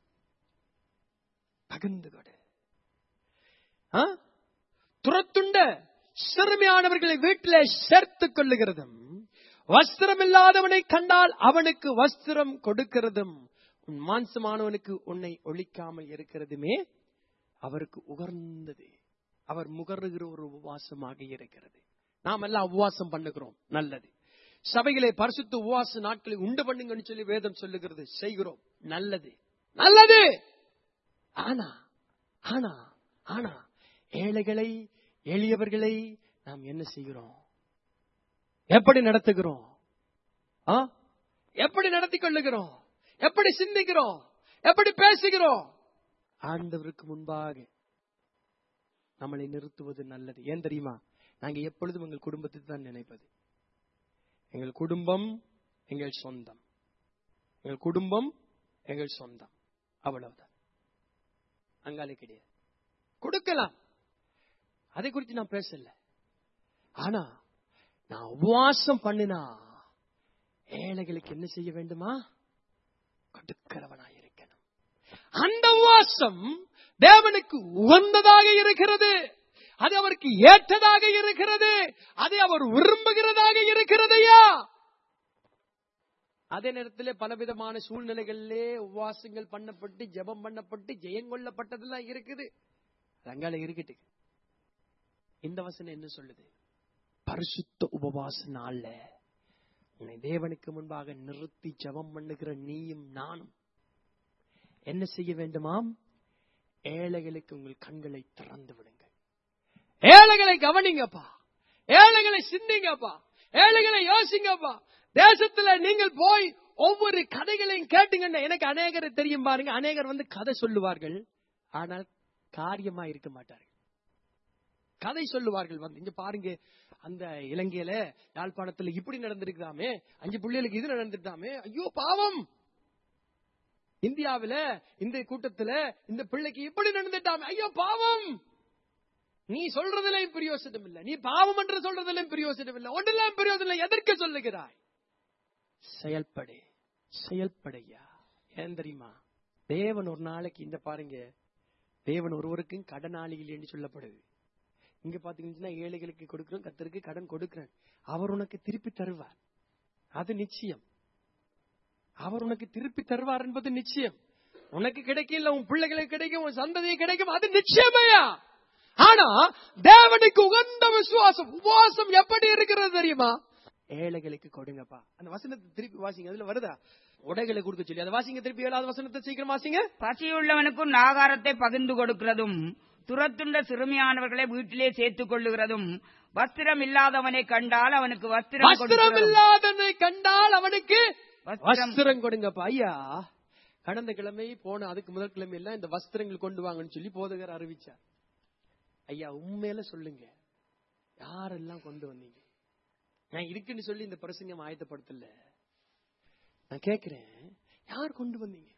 பகிர்ந்து கொடு. துரத்துண்ட சிறுமியானவர்களை வீட்டிலே சேர்த்துக் கொள்ளுகிறதும் வஸ்திரம் இல்லாதவனை கண்டால் அவனுக்கு வஸ்திரம் கொடுக்கிறதும் உன் மாம்சமானவனுக்கு உன்னை ஒழிக்காமல் இருக்கிறதுமே அவருக்கு உகர்ந்தது. அவர் முகருகிற ஒரு உபவாசமாக இருக்கிறது. நாம் எல்லாம் உபவாசம் பண்ணுகிறோம், நல்லது. சபையிலே பரிசுத்த உபவாச நாட்களை உண்டு பண்ணுங்கன்னு சொல்லி வேதம் சொல்லுகிறது, செய்கிறோம், நல்லது, நல்லது. ஆனா ஆனா ஆனா ஏழைகளை எளியவர்களை நாம் என்ன செய்கிறோம்? எப்படி நடத்துகிறோம்? எப்படி நடத்திக் கொள்ளுகிறோம்? எப்படி சிந்திக்கிறோம்? எப்படி பேசுகிறோம்? ஆண்டவருக்கு முன்பாக நம்மளை நிறுத்துவது நல்லது. ஏன் தெரியுமா? நாங்க எப்பொழுதும் எங்கள் குடும்பத்தை தான் நினைப்பது. எங்கள் குடும்பம் எங்கள் சொந்தம், எங்கள் குடும்பம் எங்கள் சொந்தம், அவ்வளவுதான். அங்காலே கிடையாது. கொடுக்கலாம், அதை குறித்து நான் பேசல. ஆனா நான் உபவாசம் பண்ணினா ஏழைகளுக்கு என்ன செய்ய வேண்டுமா? கொடுக்கிறவனாயிருக்கணும். அந்த உபவாசம் தேவனுக்கு உகந்ததாக இருக்கிறது, அது அவருக்கு ஏற்றதாக இருக்கிறது, அதை அவர் விரும்புகிறதாக இருக்கிறதையா. அதே நேரத்தில் பலவிதமான சூழ்நிலைகளிலே உபவாசங்கள் பண்ணப்பட்டு ஜெபம் பண்ணப்பட்டு ஜெயங்கொள்ளப்பட்டதெல்லாம் இருக்குது. அங்கால இருக்கட்டு. இந்த வசனம் என்ன சொல்லுது? பரிசுத்த உபவாச நாள்ல உன்னை தேவனுக்கு முன்பாக நிறுத்தி ஜெபம் பண்ணுகிற நீயும் நானும் என்ன செய்ய வேண்டுமாம்? ஏழைகளுக்கு உங்கள் கண்களை திறந்து விடுங்க. ஏழைகளை கவனிங்கப்பா, ஏழைகளை சிந்திங்கப்பா, ஏழைகளை யோசிங்கப்பா. தேசத்துல நீங்கள் போய் ஒவ்வொரு கதைகளையும் கேட்டீங்கன்னா, எனக்கு அநேகரை தெரியும் பாருங்க. அநேகர் கதை சொல்லுவார்கள், ஆனால் காரியமா இருக்க மாட்டார்கள். கதை சொல்லுவார்கள். இங்க பாருங்க, அந்த இலங்கையில யாழ்ப்பாணத்துல இப்படி நடந்திருக்காமே, 5 பிள்ளைகளுக்கு இது நடந்துட்டாமே, ஐயோ பாவம். இந்தியாவில இந்த கூட்டத்துல இந்த பிள்ளைக்கு இப்படி நடந்துட்டாமே, ஐயோ பாவம். நீ சொல்றதுலயும் பிரயோசனம் இல்லை, நீ பாவம் என்று சொல்றதுலயும் பிரயோசனம் இல்லை, ஒன்றெல்லாம் பிரயோசனம் இல்லை. எதற்கு சொல்லுகிறாய்? செயல்படு, செயல்படையா. ஏன் தெரியுமா? தேவன் ஒரு நாளைக்கு இந்த பாருங்க, தேவன் ஒருவருக்கும் கடனாளிகள் என்று சொல்லப்படுது. இங்க பாத்தீங்கன்னா ஏழைகளுக்கு கொடுக்கிறோம், கர்த்தருக்கு கடன் கொடுக்கிறேன், அவர் உனக்கு திருப்பி தருவார், அது நிச்சயம். அவர் உனக்கு திருப்பி தருவார் என்பது நிச்சயம். உனக்கு கிடைக்கல, உன் பிள்ளைகளுக்கு கிடைக்கும், உன் சந்ததியை கிடைக்கும், அது நிச்சயமையா. ஆனா தேவனுக்கு உகந்த விசுவாசம், உபவாசம் எப்படி இருக்கிறது தெரியுமா? ஏழைகளுக்கு கொடுங்கப்பா. அந்த வசனத்தை திருப்பி வாசிங்க, அதுல வருதா? உடைகளை கொடுக்க சொல்லி அதை வாசிங்க திருப்பி. 7வது வசனத்தை சீக்கிரம் வாசிங்க. பசியுள்ளவனுக்கும் ஆகாரத்தை பகிர்ந்து கொடுக்கிறதும், துரத்துண்ட சிறுமியானவர்களை வீட்டிலே சேர்த்துக் கொள்ளுகிறதும், வஸ்திரம் இல்லாதவனை கண்டால் அவனுக்கு வஸ்திரம் இல்லாதவனை கண்டால் அவனுக்கு வஸ்திரம் கொடுங்கப்பா. ஐயா, கடந்த கிழமை போன அதுக்கு முதல் கிழமை எல்லாம் இந்த வஸ்திரங்கள் கொண்டு வாங்கன்னு சொல்லி போதகர் அறிவிச்சார். ஐயா, உண்மையில சொல்லுங்க, யாரெல்லாம் கொண்டு வந்தீங்க? நான் இருக்குன்னு சொல்லி இந்த பிரசங்கம் ஆயத்தப்படுத்தல. நான் கேட்கிறேன், யார் கொண்டு வந்தீங்க?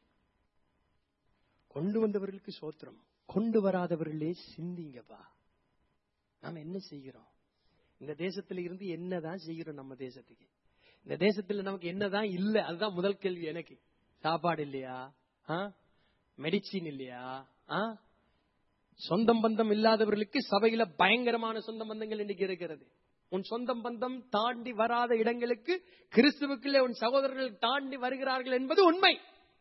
கொண்டு வந்தவர்களுக்கு சோத்திரம், கொண்டு வராதவர்களே சிந்திங்கப்பா. நாம என்ன செய்கிறோம்? இந்த தேசத்துல இருந்து என்னதான் செய்கிறோம்? நம்ம தேசத்துக்கு, இந்த தேசத்துல நமக்கு என்னதான் இல்ல? அதுதான் முதல் கேள்வி எனக்கு. சாப்பாடு இல்லையா? மெடிசின் இல்லையா? சொந்தம் பந்தம் இல்லாதவர்களுக்கு சபையில பயங்கரமான சொந்த பந்தங்கள் இன்னைக்கு இருக்கிறது. உன் சொந்தம் பந்தம் தாண்டி வராத இடங்களுக்கு கிறிஸ்துவுக்குள்ளே உன் சகோதரர்கள் தாண்டி வருகிறார்கள் என்பது உண்மை.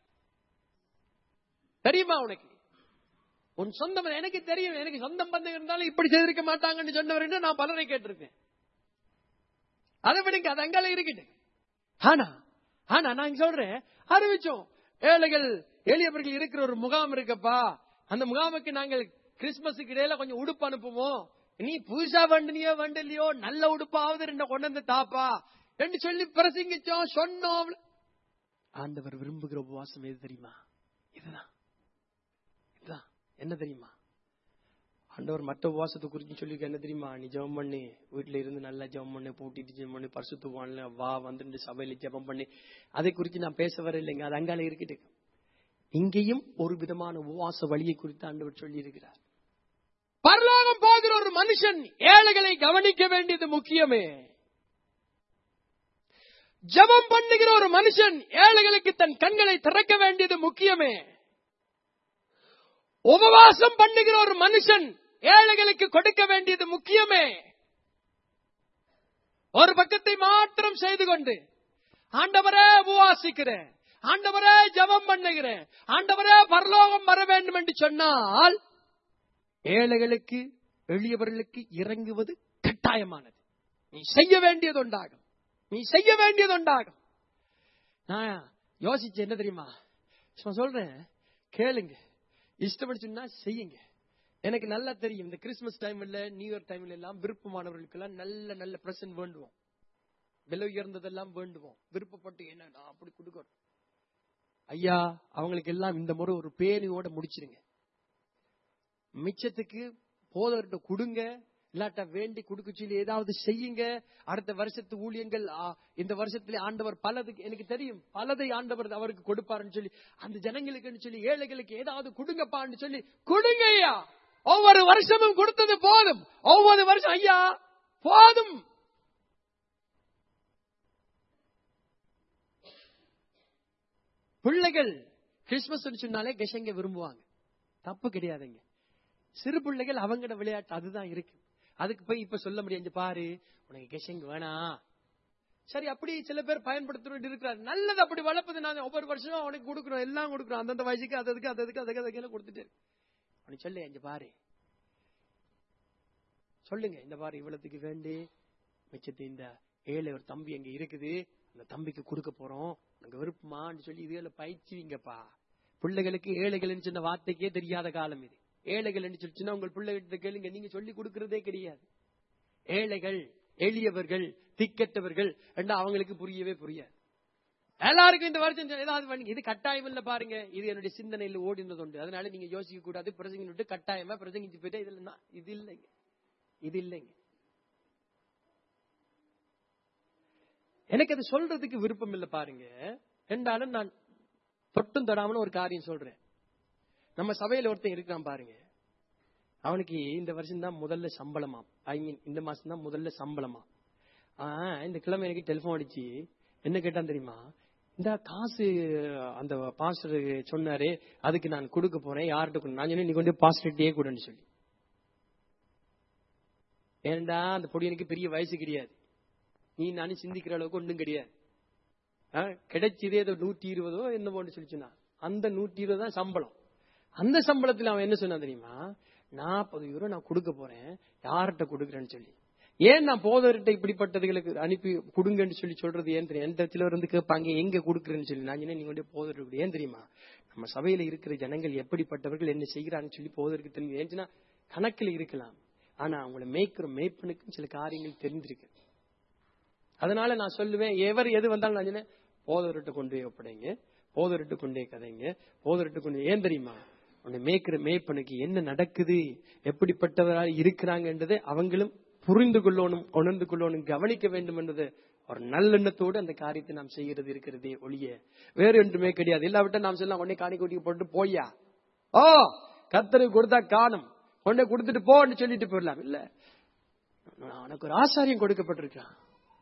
தெரியுமா உனக்கு? உன் சொந்தம் எனக்கு தெரியும், எனக்கு சொந்தம் பந்தம் இருந்தாலும் இப்படி செய்திருக்க மாட்டாங்கன்னு சொன்னவர்கள் நான் பலரை கேட்டிருக்கேன். அதை விடுங்க, அது அங்கால இருக்குது. ஆனா நான் சொல்றேன், அறிவிச்சோம், ஏழைகள் எளியவர்கள் இருக்கிற ஒரு முகாம் இருக்கப்பா, அந்த முகாமுக்கு நாங்கள் கிறிஸ்துமஸுக்கு இடையில கொஞ்சம் உடுப்பு அனுப்புவோம், நீ புதுசா வண்டியோ வண்டிலையோ நல்ல உடுப்பாவது 2 கொண்டு வந்து தாப்பா என்று சொல்லி பிரசங்கிச்சோம், சொன்னோம். ஆண்டவர் விரும்புகிற உபவாசம் எது தெரியுமா? இதுதான். என்ன தெரியுமா? ஆண்டவர் மற்ற உபவாசத்தை குறித்து சொல்லி என்ன தெரியுமா? நீ ஜெபம் பண்ணி, வீட்டுல இருந்து நல்லா ஜெபம் பண்ணி, பூட்டிட்டு ஜெபம் பண்ணி, பரிசுத்தவான்ல வா, வந்து சபையில ஜெபம் பண்ணி, அதை குறித்து நான் பேச வர இல்லைங்க, அது அங்கால இருக்கிட்டு. இங்கேயும் ஒரு விதமான உபவாச வழியை குறித்து ஆண்டவர் சொல்லி இருக்கிறார். பரலோகம் போகிற ஒரு மனுஷன் ஏழைகளை கவனிக்க வேண்டியது முக்கியமே. ஜெபம் பண்ணுகிற ஒரு மனுஷன் ஏழைகளுக்கு தன் கண்களை திறக்க வேண்டியது முக்கியமே. உபவாசம் பண்ணுகிற ஒரு மனுஷன் ஏழைகளுக்கு கொடுக்க வேண்டியது முக்கியமே. ஒரு பக்கத்தை மாத்திரம் செய்து கொண்டு, ஆண்டவரே உபவாசிக்கிறேன், ஆண்டவரே ஜெபம் பண்ணுகிறேன், ஆண்டவரே பரலோகம் வர வேண்டும் என்று சொன்னால், ஏழைகளுக்கு எளியவர்களுக்கு இறங்குவது கட்டாயமானது. நீ செய்ய வேண்டியது உண்டாகும், நீ செய்ய வேண்டியது உண்டாகும். நான் யோசிச்சு என்ன தெரியுமா சொல்றேன், கேளுங்க, இஷ்டப்பட்டுச்சுன்னா செய்யுங்க. எனக்கு நல்லா தெரியும், இந்த கிறிஸ்துமஸ் டைம்ல, நியூ இயர் டைம்ல எல்லாம் விருப்பமானவர்களுக்கு எல்லாம் நல்ல நல்ல பிரசன்ட் வேண்டுவோம், விலை உயர்ந்ததெல்லாம் வேண்டுவோம், விருப்பப்பட்டு என்ன அப்படி கொடுக்கணும். ஐயா, அவங்களுக்கு எல்லாம் இந்த முறை ஒரு பேணியோட முடிச்சிருங்க. மிச்சத்துக்கு போதவர்கிட்ட கொடுங்க, இல்லாட்டா வேண்டி கொடுக்க சொல்லி ஏதாவது செய்யுங்க. அடுத்த வருஷத்து ஊழியங்கள், இந்த வருஷத்துல ஆண்டவர் பலதுக்கு, எனக்கு தெரியும் பலதை ஆண்டவர் அவருக்கு கொடுப்பாருன்னு சொல்லி, அந்த ஜனங்களுக்கு சொல்லி ஏழைகளுக்கு ஏதாவது கொடுங்கப்பான்னு சொல்லி கொடுங்க ஐயா. ஒவ்வொரு வருஷமும் கொடுத்தது போதும், ஒவ்வொரு வருஷம் ஐயா போதும். பிள்ளைகள் கிறிஸ்துமஸ் சொன்னாலே கெஷங்க விரும்புவாங்க, தப்பு கிடையாதுங்க. சிறு பிள்ளைகள் அவங்கட விளையாட்டு அதுதான் இருக்கு. அதுக்கு போய் இப்ப சொல்ல முடியாது, பாரு உனக்கு கெஷங்க வேணா, சரி அப்படி சில பேர் பயன்படுத்த இருக்கிறார். நல்லது, அப்படி வளர்ப்பது. நாங்க ஒவ்வொரு வருஷமும் அவனுக்கு கொடுக்குறோம், எல்லாம் கொடுக்குறோம், அந்தந்த வயசுக்கு அதுக்கு அதுக்கு கொடுத்துட்டு அவனுக்கு சொல்லு, இங்க பாரு சொல்லுங்க, இந்த பாரு இவ்வளவுக்கு வேண்டி மிச்சத்தை இந்த ஏழை ஒரு தம்பி அங்க இருக்குது, அந்த தம்பிக்கு கொடுக்க போறோம், உனக்கு விருப்பமான்னு சொல்லி இதுல பயிற்சிங்கப்பா, பிள்ளைகளுக்கு ஏழைகள் சொன்ன வார்த்தைக்கே தெரியாத காலம் இது. ஏழைகள் என்று சொல்லிச்சுன்னா உங்கள் பிள்ளைகிட்ட கேளுங்க, நீங்க சொல்லி கொடுக்கறதே கிடையாது. ஏழைகள், எளியவர்கள், திக்கற்றவர்கள் என்று அவங்களுக்கு புரியவே புரியாது. எல்லாருக்கும் இந்த வருஷம் ஏதாவது பண்ணி இது கட்டாயம் இல்ல பாருங்க. இது என்னுடைய சிந்தனையில் ஓடினது உண்டு. அதனால நீங்க யோசிக்க கூடாது. பிரசங்க கட்டாயமா பிரசங்கிச்சு போயிட்டா இதுல இது இல்லைங்க, இது இல்லைங்க. எனக்கு அது சொல்றதுக்கு விருப்பம் இல்லை பாருங்க. என்றாலும் நான் தொட்டும் தொடாமல் ஒரு காரியம் சொல்றேன். நம்ம சபையில ஒருத்தன் இருக்கிறான் பாருங்க, அவனுக்கு இந்த வருஷம் தான் முதல்ல சம்பளமா, ஐ மீன் இந்த மாசம் தான் முதல்ல சம்பளமா. இந்த கிழமை எனக்கு டெலிபோன் அடிச்சு என்ன கேட்டான் தெரியுமா? இந்த காசு அந்த பாஸ்டர் சொன்னாரு, அதுக்கு நான் கொடுக்க போறேன். யார்கிட்ட நான் சொன்னேன், நீ கொண்டு பாஸ்டர்கிட்டயே கூடன்னு சொல்லி. ஏன்டா அந்த பொடியனுக்கு பெரிய வயசு கிடையாது, நீ நானும் சிந்திக்கிற அளவுக்கு ஒன்றும் கிடையாது. கிடைச்சதே ஏதோ 120 என்னவோன்னு சொல்லிச்சுன்னா, அந்த 120 தான் சம்பளம். அந்த சம்பளத்தில் அவன் என்ன சொன்னான் தெரியுமா? 40 யூரோ நான் கொடுக்க போறேன், யார்கிட்ட கொடுக்குறேன்னு சொல்லி. ஏன் நான் போதவர்கிட்ட இப்படிப்பட்டதுகளுக்கு அனுப்பி கொடுங்கன்னு சொல்லி சொல்றது ஏன் தெரியும்? எந்த சிலர் வந்து கேட்பாங்க எங்க கொடுக்குறேன்னு சொல்லி. நான் நீங்க வந்து போதவர்கள் ஏன் தெரியுமா? நம்ம சபையில இருக்கிற ஜனங்கள் எப்படிப்பட்டவர்கள் என்ன செய்கிறான்னு சொல்லி போதவருக்கு தெரியும். ஏன்னா கணக்கில் இருக்கலாம், ஆனா அவங்களை மேய்க்கிற மேய்ப்பனுக்கும் சில காரியங்கள் தெரிஞ்சிருக்கு. அதனால நான் சொல்லுவேன், எவர் எது வந்தாலும் நான் சொன்னேன், போதவர்கிட்ட கொண்டு போய் ஒப்படைங்க, போதவர்கிட்ட கொண்டே கதைங்க, போதவர்கிட்ட கொண்டு. ஏன் தெரியுமா? உன்னை மேய்க்கிற மேய்ப்பனுக்கு என்ன நடக்குது, எப்படிப்பட்டவராக இருக்கிறாங்கன்றதை அவங்களும் புரிந்து கொள்ளணும், உணர்ந்து கொள்ளணும், கவனிக்க வேண்டும் என்றது ஒரு நல்லெண்ணத்தோடு அந்த காரியத்தை நாம் செய்கிறது இருக்கிறதே ஒழிய வேறு ஒன்றுமே கிடையாது. இல்லாவிட்ட நாம் சொல்லலாம், உடனே காணி கொட்டி போட்டு போய்யா, ஓ கர்த்தருக்கு கொடுத்தா காணும், உடனே கொடுத்துட்டு போன்னு சொல்லிட்டு போயிடலாம். இல்ல, உனக்கு ஒரு ஆசாரியம் கொடுக்கப்பட்டிருக்கான்,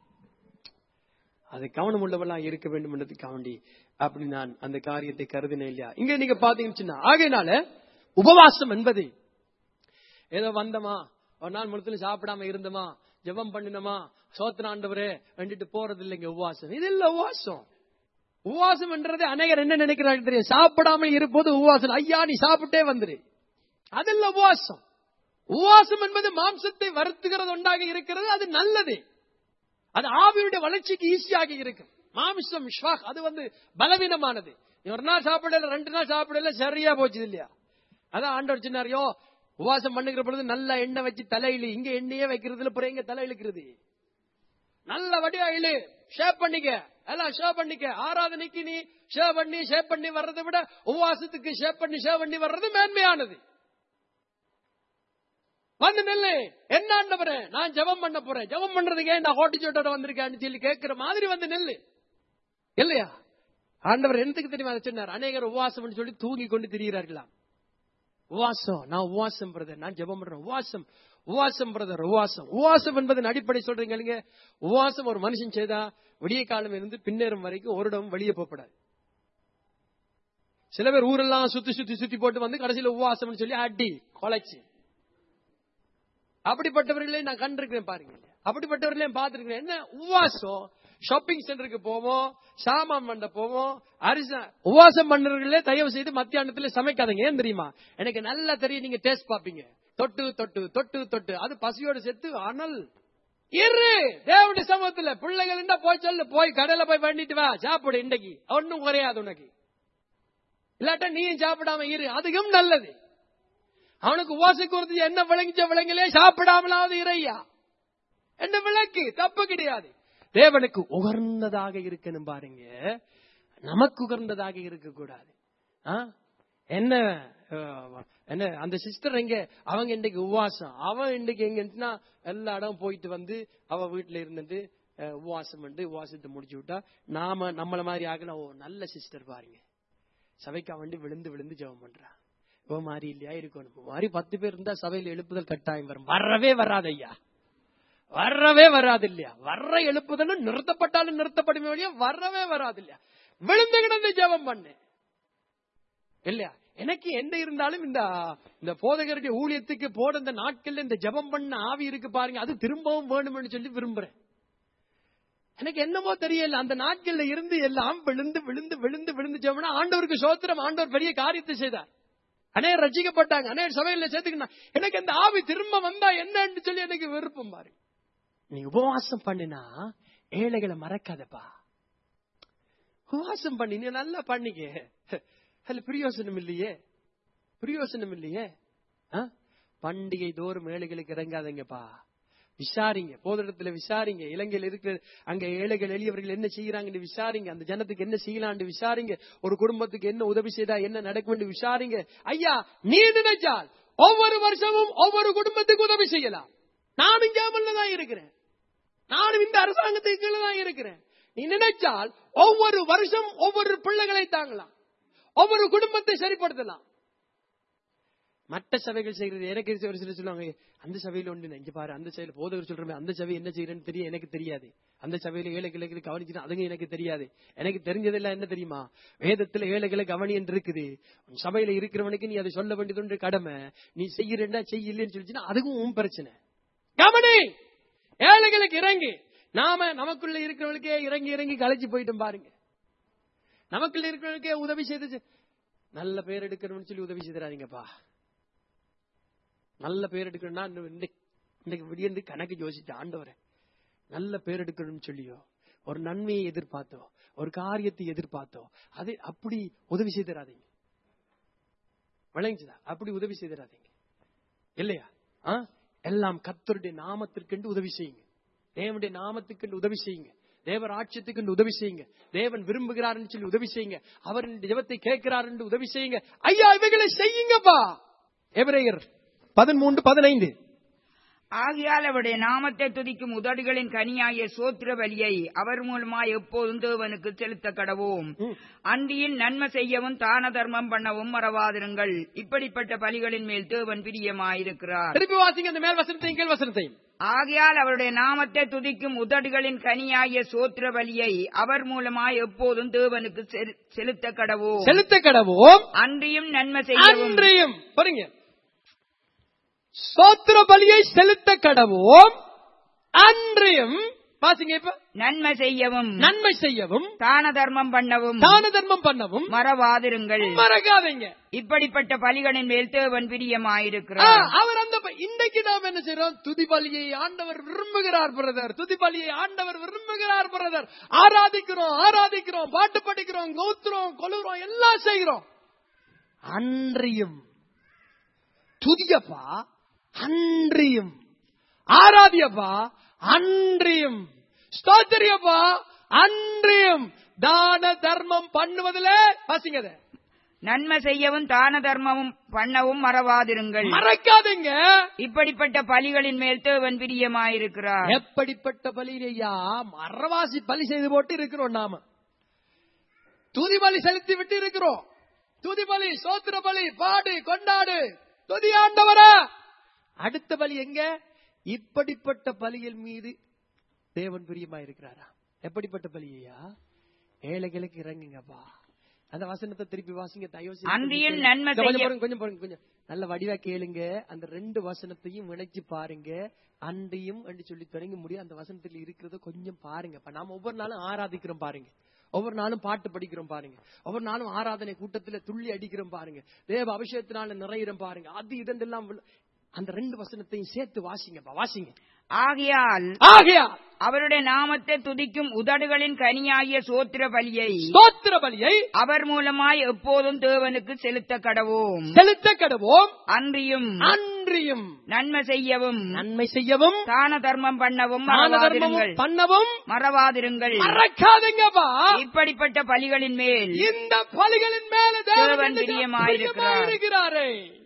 அது கவனம் உள்ளவெல்லாம் இருக்க வேண்டும் என்றதுக்காண்டி அப்படி நான் அந்த காரியத்தை கருதினேன் இல்லையா? இங்க நீங்க பாத்தீங்கன்னா, ஆகையினால உபவாசம் என்பது ஏதோ வந்தமா ஒரு நாள் முழுத்துல சாப்பிடாம இருந்தமா, ஜெபம் பண்ணினமா, சோத்திர ஆண்டவரே வேண்டிட்டு போறது இல்லைங்க உபவாசம். இது இல்ல உபவாசம். உபவாசம் என்றது அநேகர் என்ன நினைக்கிறாங்க தெரியும்? சாப்பிடாம இருப்பது உபவாசம். ஐயா நீ சாப்பிட்டே வந்துரு, அது இல்ல உபவாசம். உபவாசம் என்பது மாம்சத்தை வருத்துகிறது ஒன்றாக இருக்கிறது, அது நல்லது, அது ஆவியுடைய வளர்ச்சிக்கு ஈஸியாக இருக்கு. மாமிசம் அது வந்து பலவீனமானது. ஒரு நாள் சாப்பிடல, 2 நாள் சாப்பிடல, சரியா போச்சு இல்லையா? அதான் ஆண்டவர் சொன்னாரியோ, உபவாசம் பண்ணுகிற பொழுது நல்ல எண்ணெய் வச்சு தலையில, இங்க எண்ணெயே வைக்கிறதுல பிறகு எங்க தலை இழுக்கிறது, நல்ல வடிவா இழு, ஷேப் பண்ணிக்க, எல்லாம் ஷேப் பண்ணிக்க. ஆராதனைக்கு நீ ஷேப் பண்ணி வர்றதை விட உபவாசத்துக்கு ஷேப் பண்ணி வர்றது மேன்மையானது. வந்து நெல்லு, என்ன ஆண்டவரே நான் ஜெபம் பண்ண போறேன், ஜெபம் பண்றதுக்கு நான் ஹோட்டி சோட்டோட வந்திருக்கேன்னு சொல்லி கேட்கிற மாதிரி வந்து நெல்லு இல்லையா? ஆண்டவர் என்னத்துக்கு தெரியுமா சொன்னார்? அநேகர் உபவாசம் சொல்லி தூங்கி கொண்டு திரிகிறார்களாம். உபவாசம், நான் உபவாசம் பிரதர், நான் ஜெபம் பண்றேன். உபவாசம் பிரதர், உபவாசம் என்பதன் அடிப்படை சொல்றீங்க. உபவாசம் ஒரு மனுஷன் செய்தா விடிய காலம் இருந்து பின்னேறும் வரைக்கும் ஒரு இடம் வெளியே போகப்படாது. சில பேர் ஊரெல்லாம் சுத்தி போட்டு வந்து கடைசியில் உபவாசம் சொல்லி அடி கொலைச்சு, அப்படிப்பட்டவர்களே நான் கண்டிருக்கிறேன் பாருங்க. அப்படிப்பட்டவர்களையும் பார்த்திருக்கிறேன். என்ன உபவாசம்? ஷாப்பிங் சென்டருக்கு போவோம், சாமான் பண்ண போவோம், அரிசி. உபவாசம் பண்றவர்களே தயவு செய்து மத்தியானத்துல சமைக்காதீங்க. ஏன் தெரியுமா? எனக்கு நல்லா தெரியும், நீங்க டேஸ்ட் பாப்பீங்க. தொட்டு தொட்டு தொட்டு தொட்டு அது பசியோடு செத்து அனல் இரு. தேவனுடைய சமூகத்துல பிள்ளைகள் என்ன போய் சொல்லு, போய் கடையில போய் பண்ணிட்டு வா, சாப்பிடு, இன்னைக்கு ஒன்னும் குறையாது உனக்கு. இல்லாட்டா நீயும் சாப்பிடாம இரு, அதுவும் நல்லது. அவனுக்கு உபவாசிக்கிறது என்ன விளங்கிச்ச விளங்கலே, சாப்பிடாமலாவது இறையா என்ன விளக்கு, தப்பு கிடையாது. தேவனுக்கு உகர்ந்ததாக இருக்கணும் பாருங்க, நமக்கு உகர்ந்ததாக இருக்க கூடாது. என்ன என்ன அந்த சிஸ்டர் எங்க, அவங்க இன்னைக்கு உபவாசம், அவன் இன்னைக்கு எங்கன்னா எல்லா இடம் போயிட்டு வந்து அவ வீட்டுல இருந்துட்டு உபவாசம் பண்ணி உபவாசத்தை முடிச்சு விட்டா, நாம நம்மள மாதிரி ஆகலாம். ஓ நல்ல சிஸ்டர் பாருங்க, சபைக்கா வந்து விழுந்து விழுந்து ஜெபம் பண்றா, இப்போ மாதிரி இல்லையா இருக்கணும். மாதிரி 10 பேர் இருந்தா சபையில எழுப்புதல் கட்டாயம் வரும். வரவே வராது ஐயா, வரவே வராது இல்லையா? வர்ற எழுப்புதலும் நிறுத்தப்பட்டாலும் நிறுத்தப்படுமே வழியா வரவே வராது இல்லையா? விழுந்து கிடந்து ஜெபம் பண்ணு இல்லையா? எனக்கு என்ன இருந்தாலும் இந்த போதகருடைய ஊழியத்துக்கு போட இந்த நாட்கள்ல இந்த ஜெபம் பண்ண ஆவி இருக்கு பாருங்க, அது திரும்பவும் வேணும்னு சொல்லி விரும்புறேன். எனக்கு என்னமோ தெரியல, அந்த நாட்கள்ல இருந்து எல்லாம் விழுந்து விழுந்து விழுந்து விழுந்து ஜெபம்னா ஆண்டவருக்கு சோத்திரம். ஆண்டவர் பெரிய காரியத்தை செய்தார், அநேகர் ரட்சிக்கப்பட்டாங்க, அநேகர் சபையில சேர்த்துக்கினா. எனக்கு அந்த ஆவி திரும்ப வந்தா என்னன்னு சொல்லி எனக்கு விருப்பம் பாரு. நீ உபவாசம் பண்ணினா ஏழைகளை மறக்காதப்பா. உபவாசம் பண்ணி நீ நல்லா பண்ணிக்க. அதுல பிரயோசனம் இல்லையே, பிரயோசனம் இல்லையே. பண்டிகை தோறும் ஏழைகளுக்கு இறங்காதீங்கப்பா. விசாரிங்க, போதிடத்துல விசாரிங்க. இலங்கையில் இருக்கிற அங்க ஏழைகள் எளியவர்கள் என்ன செய்யறாங்கன்னு விசாரிங்க. அந்த ஜனத்துக்கு என்ன செய்யலான்னு விசாரிங்க. ஒரு குடும்பத்துக்கு என்ன உதவி செய்தா என்ன நடக்கும் விசாரிங்க. ஐயா, நீ நினைச்சால் ஒவ்வொரு வருஷமும் ஒவ்வொரு குடும்பத்துக்கு உதவி செய்யலாம். நானும் ஜெர்மன்ல தான் இருக்கிறேன், நானும் இந்த அரசாங்கத்துக்கு கீழே தான் இருக்கிறேன். நீ நினைச்சால் ஒவ்வொரு வருஷம் ஒவ்வொரு பிள்ளைகளை தாங்கலாம், ஒவ்வொரு குடும்பத்தை சரிப்படுத்தலாம். மற்ற சபைகள் செய்யறது எனக்கு ஒரு சில சொல்லுவாங்க, அந்த சபையில ஒன்று இங்க பாரு, அந்த சபையில போதவர் சொல்றமே அந்த சபை என்ன செய்யறேன்னு தெரியும், எனக்கு தெரியாது. அந்த சபையில ஏழைகளை கவனிச்சுனா அதுங்க எனக்கு தெரியாது. எனக்கு தெரிஞ்சதெல்லாம் என்ன தெரியுமா, வேதத்துல ஏழைகளை கவனி என்று இருக்குது. சபையில இருக்கிறவனுக்கு நீ அதை சொல்ல வேண்டியது கடமை. நீ செய்யறா செய்யலன்னு சொல்லிச்சுன்னா அதுவும் உன் பிரச்சனை. கவனி, ஏழைகளுக்கு இறங்கி. நாம நமக்குள்ள இருக்கிறவங்களுக்கே இறங்கி இறங்கி கலைச்சு போயிட்டோம் பாருங்க. நமக்குள்ள இருக்கிறவங்களுக்கே உதவி செய்து நல்ல பேர் எடுக்கணும்னு சொல்லி உதவி செய்தாதீங்கப்பா. நல்ல பேர் எடுக்கணும்னா இன்னைக்கு விடியந்து கணக்கு யோசிச்சு ஆண்டவரை நல்ல பேர் எடுக்கணும்னு சொல்லியோ, ஒரு நன்மையை எதிர்பார்த்தோ, ஒரு காரியத்தை எதிர்பார்த்தோ, அது அப்படி உதவி செய்தாதீங்க. விளங்குச்சுதா? அப்படி உதவி செய்தாதீங்க இல்லையா? எல்லாம் கர்த்தருடைய நாமத்திற்கு உதவி செய்யுங்க, தேவனுடைய நாமத்துக்கு உதவி செய்யுங்க, தேவ ராட்சியத்துக்கு உதவி செய்யுங்க, தேவன் விரும்புகிறார் சொல்லி உதவி செய்யுங்க, அவரின் ஜெபத்தை கேட்கிறார் என்று உதவி செய்யுங்க. ஐயா, இவைகளை செய்யுங்கப்பா. எபிரேயர் 13:15. ஆகையால் அவருடைய நாமத்தை துதிக்கும் உதடுகளின் கனியாகிய சோத்திர பலியை அவர் மூலமாய் எப்போதும் தேவனுக்கு செலுத்த கடவோம். அன்றியில் நன்மை செய்யவும் தான தர்மம் பண்ணவும் மறவாதிருங்கள். இப்படிப்பட்ட பலிகளின் மேல் தேவன் பிரியமாயிருக்கிறார். திருப்பி வாசிங்க அந்த மேல் வசனத்தையும் கீழ் வசனத்தையும். ஆகையால் அவருடைய நாமத்தை துதிக்கும் உதடுகளின் கனியாகிய சோத்திர பலியை அவர் மூலமாய் எப்போதும் தேவனுக்கு செலுத்த கடவோம். செலுத்த கடவோம். அன்றியும் நன்மை செய்யவும். அன்றியும் பாருங்க, சோத்திர பலியை செலுத்த கடவோம். அன்றியும் வாசிங்க இப்ப. நன்மை செய்யவும். நன்மை செய்யவும். தான தர்மம் பண்ணவும். தான தர்மம் பண்ணவும் மறவாதிருங்கள். மறக்காதீங்க. இப்படிப்பட்ட பலிகளின் மேல் தேவன் பிரியமாயிருக்கிறார். அவர் அந்த இன்றைக்கு நாம் என்ன செய்யறோம்? துதி பலியை ஆண்டவர் விரும்புகிறார் பிரதர். துதி பலியை ஆண்டவர் விரும்புகிறார் பிரதர். ஆராதிக்கிறோம், ஆராதிக்கிறோம், பாட்டு படிக்கிறோம், கௌத்துறோம், கொலுறோம், எல்லாம் செய்கிறோம். அன்றியும் துதியப்பா, அன்றியும் ஆராதியப்பா, அன்றியும் ஸ்தோத்திரியப்பா, அன்றியும் தான தர்மம் பண்ணுவதில் வாசிங்க. நன்மை செய்யவும் தான தர்மமும் பண்ணவும் மறவாதிருங்கள். மறக்காதீங்க. இப்படிப்பட்ட பலிகளின் மேல் தேவன் பிரியமாயிருக்கிறார். எப்படிப்பட்ட பலியா? மறவாசி பலி செய்து போட்டு இருக்கிறோம். நாம துதி பலி செலுத்தி விட்டு இருக்கிறோம். துதி பலி, சோத்திர பலி, பாடு, கொண்டாடு, துதி ஆண்டவரா. அடுத்த பலி எங்க? இப்படிப்பட்ட பலியின் மீது தேவன் பிரியமா இருக்கிறாரா? எப்படிப்பட்ட பலியா? ஏழைகளுக்கு இறங்குங்கப்பா. அந்த வசனத்தை திருப்பி வாசிங்க. அன்றியும் நன்மை செய்யவும். கொஞ்சம் நல்ல வடிவா கேளுங்க. அந்த ரெண்டு வசனத்தையும் இணைச்சு பாருங்க. அன்றியும் என்று சொல்லி தொடங்க முடியும். அந்த வசனத்தில் இருக்கிறத கொஞ்சம் பாருங்க. நாம ஒவ்வொரு நாளும் ஆராதிக்கிறோம் பாருங்க, ஒவ்வொரு நாளும் பாட்டு படிக்கிறோம் பாருங்க, ஒவ்வொரு நாளும் ஆராதனை கூட்டத்தில் துள்ளி அடிக்கிறோம் பாருங்க, தேவ அபிஷேகத்தினால நிறையிறோம் பாருங்க. அது இதெல்லாம் அந்த ரெண்டு வசனத்தையும் சேர்த்து வாசிங்கப்பா, வாசிங்க. ஆகையால் அவருடைய நாமத்தை துதிக்கும் உதடுகளின் கனியாகிய சோத்திர பலியை அவர் மூலமாய் எப்போதும் தேவனுக்கு செலுத்த கடவோம். அன்றியும் நன்மை செய்யவும் தான தர்மம் பண்ணவும் மறவாதிருங்கள். இப்படிப்பட்ட பலிகளின் மேல் இந்த பலிகளின் மேல் தேவன் பிரியமாயிருக்கிறார்.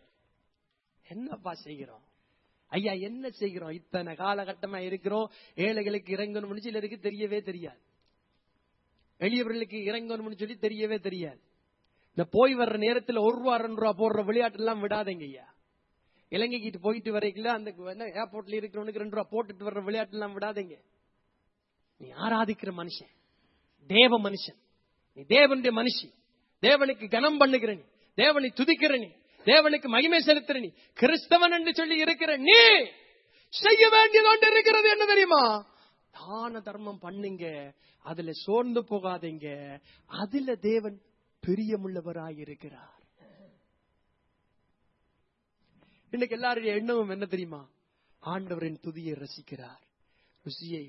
என்னப்பா செய்கிறோம் ஐயா? என்ன செய்கிறோம்? இத்தனை காலகட்டமா இருக்கிறோம். ஏழைகளுக்கு இறங்கணும்னு சிலருக்கு தெரியவே தெரியாது, எளியவர்களுக்கு இறங்கணும்னு சொல்லி தெரியவே தெரியாது. இந்த போய் வர்ற நேரத்தில் ₹1 2 போடுற விளையாட்டு எல்லாம் விடாதீங்க ஐயா. இலங்கைக்கு போயிட்டு வரைக்கும் அந்த ஏர்போர்ட்ல இருக்கிறவனுக்கு ₹2 போட்டுட்டு வர்ற விளையாட்டு எல்லாம் விடாதீங்க. நீ ஆராதிக்கிற மனுஷன், தேவ மனுஷன், நீ தேவனுடைய மனுஷி, தேவனுக்கு கனம் பண்ணுகிற நீ, தேவனை துதிக்கிற நீ, தேவனுக்கு மகிமை செலுத்துற நீ, கிறிஸ்தவன் என்று சொல்லி இருக்கிற நீ செய்ய வேண்டியது ஒன்று இருக்கிறது. என்ன தெரியுமா? தான தர்மம் பண்ணுங்க. அதுல சோர்ந்து போகாதீங்க. அதுல தேவன் பிரியமுள்ளவராயிருக்கிறார். இன்னைக்கு எல்லாருடைய எண்ணமும் என்ன தெரியுமா? ஆண்டவரின் துதியை ரசிக்கிறார். ருசியை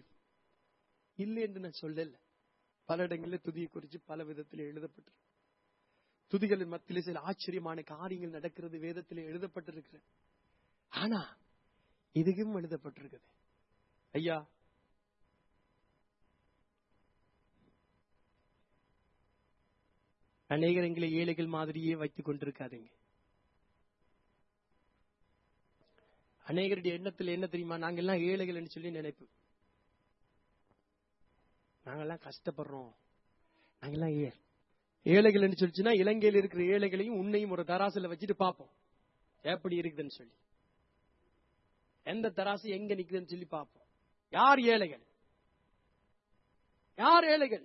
இல்லை என்று நான் சொல்லல. பல இடங்களில் துதியை குறித்து பல விதத்தில் எழுதப்பட்டு துதிகளின் மத்தியிலே சில ஆச்சரியமான காரியங்கள் நடக்கிறது, வேதத்திலே எழுதப்பட்டிருக்கிறது. ஆனா இதுக்கும் எழுதப்பட்டிருக்குது, ஐயா அநேகர் எங்களை ஏழைகள் மாதிரியே வைத்துக் கொண்டிருக்காதீங்க. அநேகருடைய எண்ணத்தில் என்ன தெரியுமா, நாங்கெல்லாம் ஏழைகள் என்று சொல்லி நினைப்பு. நாங்கெல்லாம் கஷ்டப்படுறோம், நாங்கெல்லாம் ஏழைகள் என்று சொல்லிச்சுன்னா இலங்கையில் இருக்கிற ஏழைகளையும் உன்னையும் ஒரு தராசுல வச்சுட்டு பார்ப்போம் எப்படி இருக்குதுன்னு சொல்லி. எந்த தராசு எங்க நிக்குதுன்னு சொல்லி பார்ப்போம். யார் ஏழைகள், யார் ஏழைகள்?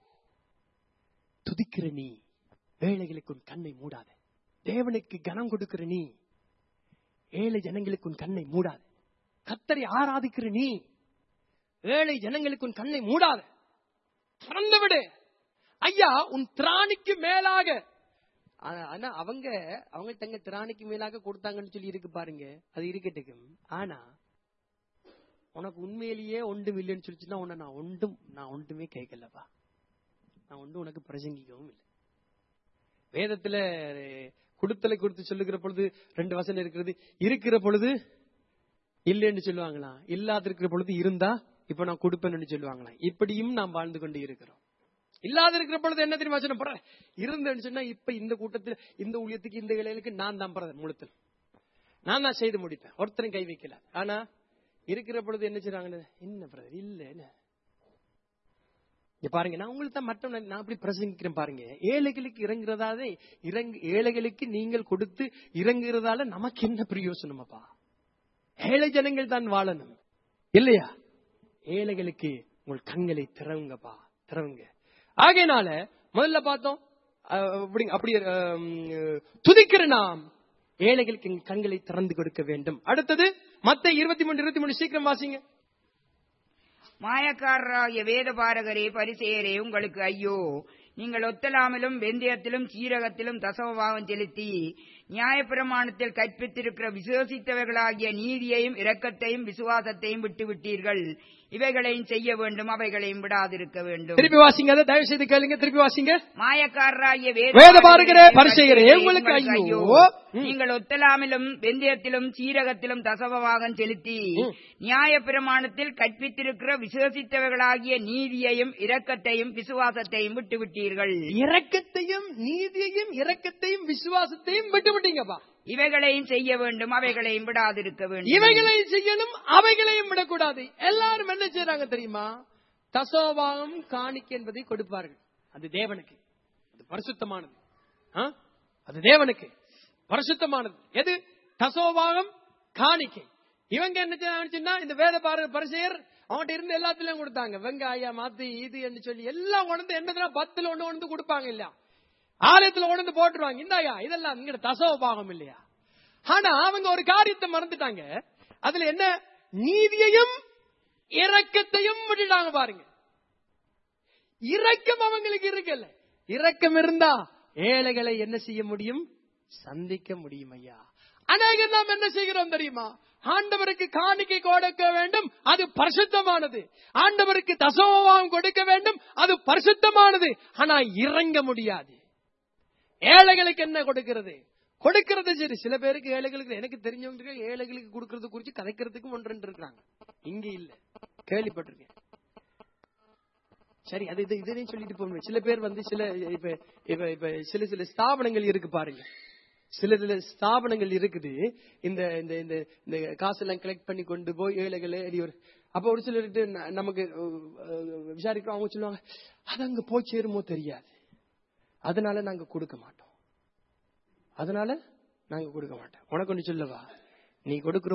துதிக்கிற நீ ஏழைகளுக்கு உன் கண்ணை மூடாத. தேவனுக்கு கனம் கொடுக்கிற நீ ஏழை ஜனங்களுக்கு உன் கண்ணை மூடாத. கர்த்தரை ஆராதிக்கிற நீ ஏழை ஜனங்களுக்கு உன் கண்ணை மூடாத, திறந்து விடு. ஐயா, உன் திராணிக்கு மேலாக. ஆனா அவங்க தங்க திராணிக்கு மேலாக கொடுத்தாங்கன்னு சொல்லி இருக்கு பாருங்க, அது இருக்கட்டும். ஆனா உனக்கு உண்மையிலேயே ஒன்றும் இல்லைன்னு சொல்லிச்சுன்னா உன்னை நான் ஒன்றுமே கேட்கலப்பா, நான் ஒன்றும் உனக்கு பிரசங்கிக்கவும் இல்லை. வேதத்துல கொடுத்தலை கொடுத்து சொல்லுகிற பொழுது 2 வசனம் இருக்கிறது. இருக்கிற பொழுது இல்லைன்னு சொல்லுவாங்களாம், இல்லாத இருக்கிற பொழுது இருந்தா இப்ப நான் கொடுப்பேன்னு சொல்லுவாங்களாம். இப்படியும் நாம் வாழ்ந்து கொண்டு இருக்கிறோம். இல்லாத இருக்கிற பொழுது என்ன தெரியுமா சொன்ன, இருந்தேன்னு சொன்னா இப்ப இந்த கூட்டத்தில் இந்த ஊழியத்துக்கு இந்த இலைகளுக்கு நான் தான் முழுத்தல், நான் தான் செய்து முடிப்பேன், ஒருத்தரும் கை வைக்கல. ஆனா இருக்கிற பொழுது என்ன செய்றாங்க, என்ன பிரதர் இல்ல என்ன பாருங்க. நான் உங்களுக்கு தான் மற்ற நான் அப்படி பிரசங்கிக்கிறேன் பாருங்க. ஏழைகளுக்கு இறங்குறதாவே ஏழைகளுக்கு நீங்கள் கொடுத்து இறங்குறதால நமக்கு என்ன பிரயோசனமாப்பா? ஏழை ஜனங்கள் தான் வாழணும் இல்லையா? ஏழைகளுக்கு உங்கள் கண்களை திறவுங்கப்பா, திறவுங்க. ஆகையினால முதல்ல பார்த்தோம், அப்படி துதிக்கிற நாம் ஏழைகளுக்கு கண்களை திறந்து கொடுக்க வேண்டும். அடுத்தது மத்தேயு 23:23 சீக்கிரம் வாசிங்க. மாயக்காரராகிய வேத பாரகரே, பரிசேயரே, உங்களுக்கு ஐயோ! நீங்கள் ஒத்தலாமலும் வெந்தயத்திலும் சீரகத்திலும் தசமபாகம் செலுத்தி நியாயப்பிரமாணத்தில் கற்பித்திருக்கிற விசுவாசித்தவர்களாகிய நீதியையும் இரக்கத்தையும் விசுவாசத்தையும் விட்டுவிட்டீர்கள். இவைகளையும் செய்ய வேண்டும், அவைகளையும் விடாதிருக்க வேண்டும். திருப்பி வாசிங்க, அதை தயவு செய்து கேளுங்க. திருப்பி வாசிங்க. மாயக்காரராகிய வேத பாரகரே, பரிசேயரே, உங்களுக்கு ஐயோ! நீங்கள் ஒத்தலாமலும் வெந்தயத்திலும் சீரகத்திலும் தசமபாகம் செலுத்தி நியாயப்பிரமாணத்தில் கற்பித்திருக்கிற விசுவாசித்தவர்களாகிய நீதியையும் இரக்கத்தையும் விசுவாசத்தையும் விட்டுவிட்டீர்கள். இரக்கத்தையும் நீதியையும் இரக்கத்தையும் விசுவாசத்தையும் விட்டுவிட்டீங்கப்பா. இவைகளையும் செய்ய வேண்டும், அவைகளையும் விடாதிருக்க வேண்டும். இவைகளையும் செய்யணும், அவைகளையும் விடக்கூடாது. எல்லாரும் என்ன செய்யறாங்க தெரியுமா? தசோபாகம் காணிக்கை என்பதை கொடுப்பார்கள். அது தேவனுக்கு, அது பரிசுத்தமானது. அது தேவனுக்கு பரிசுத்தமானது. எது? தசோபாகம் காணிக்கை. இவங்க என்ன செய்யறாங்கன்னா, இந்த வேத பரிசேயர் அவன்கிட்ட இருந்து எல்லாத்திலும் கொடுத்தாங்க. வெங்காயம் அது இது என்று சொல்லி எல்லாம் கொண்டு என்னதுன்னா 10ல் 1 கொண்டு கொடுப்பாங்க இல்லையா? ஆலயத்துல கொண்டு போட்டுருவாங்க. இந்தாயா இதெல்லாம் இங்க தசோபாகம் இல்லையா? ஆனா அவங்க ஒரு காரியத்தை மறந்துட்டாங்க. அதுல என்ன? நீதியையும் இரக்கத்தையும் விட்டுட்டாங்க பாருங்க. இரக்கம் அவங்களுக்கு இருக்கல. இரக்கம் இருந்தா ஏழைகளை என்ன செய்ய முடியும்? சந்திக்க முடியும் ஐயா. அநேகம் நாம் என்ன செய்கிறோம் தெரியுமா? ஆண்டவருக்கு காணிக்கை கொடுக்க வேண்டும், அது பரிசுத்தமானது. ஆண்டவருக்கு தசமபாகம் கொடுக்க வேண்டும், அது பரிசுத்தமானது. ஆனா இறங்க முடியாது. ஏழைகளுக்கு என்ன கொடுக்கிறது? கொடுக்கிறது சரி. சில பேருக்கு ஏழைகளுக்கு, எனக்கு தெரிஞ்சவங்க ஏழைகளுக்கு கொடுக்கறது குறிச்சு கதைக்கிறதுக்கும் 1-2 இருக்கிறாங்க. இங்க இல்ல, கேள்விப்பட்டிருக்கேன். சரி, அது இதையும் சொல்லிட்டு போகணும். சில பேர் சில இப்ப சில ஸ்தாபனங்கள் இருக்கு பாருங்க. சில ஸ்தாபனங்கள் இருக்குது. இந்த காசெல்லாம் கலெக்ட் பண்ணி கொண்டு போய் ஏழைகளை அப்ப ஒரு சிலருக்கு நமக்கு விசாரிக்கிறோம். அவங்க சொல்லுவாங்க, அது அங்க போய் சேருமோ தெரியாது, அதனால நாங்க கொடுக்க மாட்டோம். உனக்கு ஒண்ணு சொல்லவா? நீ கொடுக்கிற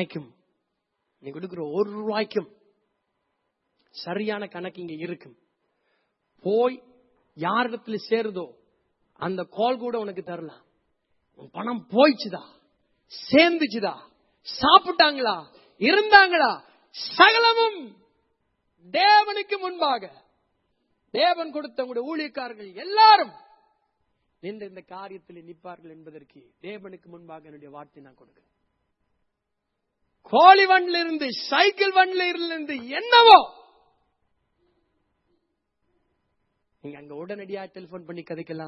1 ரூபாய்க்கும் சரியான கணக்கு இங்க இருக்கும். போய் யாரிடத்துல சேருதோ அந்த கால் கூட உனக்கு தரலாம். உன் பணம் போயிச்சுதா, சேர்ந்துச்சுதா, சாப்பிட்டாங்களா, இருந்தாங்களா, சகலமும் தேவனுக்கு முன்பாக தேவன் கொடுத்த உங்களுடைய ஊழியக்காரர்கள் எல்லாரும் நின்று இந்த காரியத்தில் நிற்பார்கள் என்பதற்கு தேவனுக்கு முன்பாக என்னுடைய வார்த்தை நான் கொடுக்கிறேன். கோழி வண்டில இருந்து, சைக்கிள் வண்டில இருந்து என்னவோ நீங்க அங்க உடனடியாக டெலிபோன் பண்ணி கதைக்கலாம்.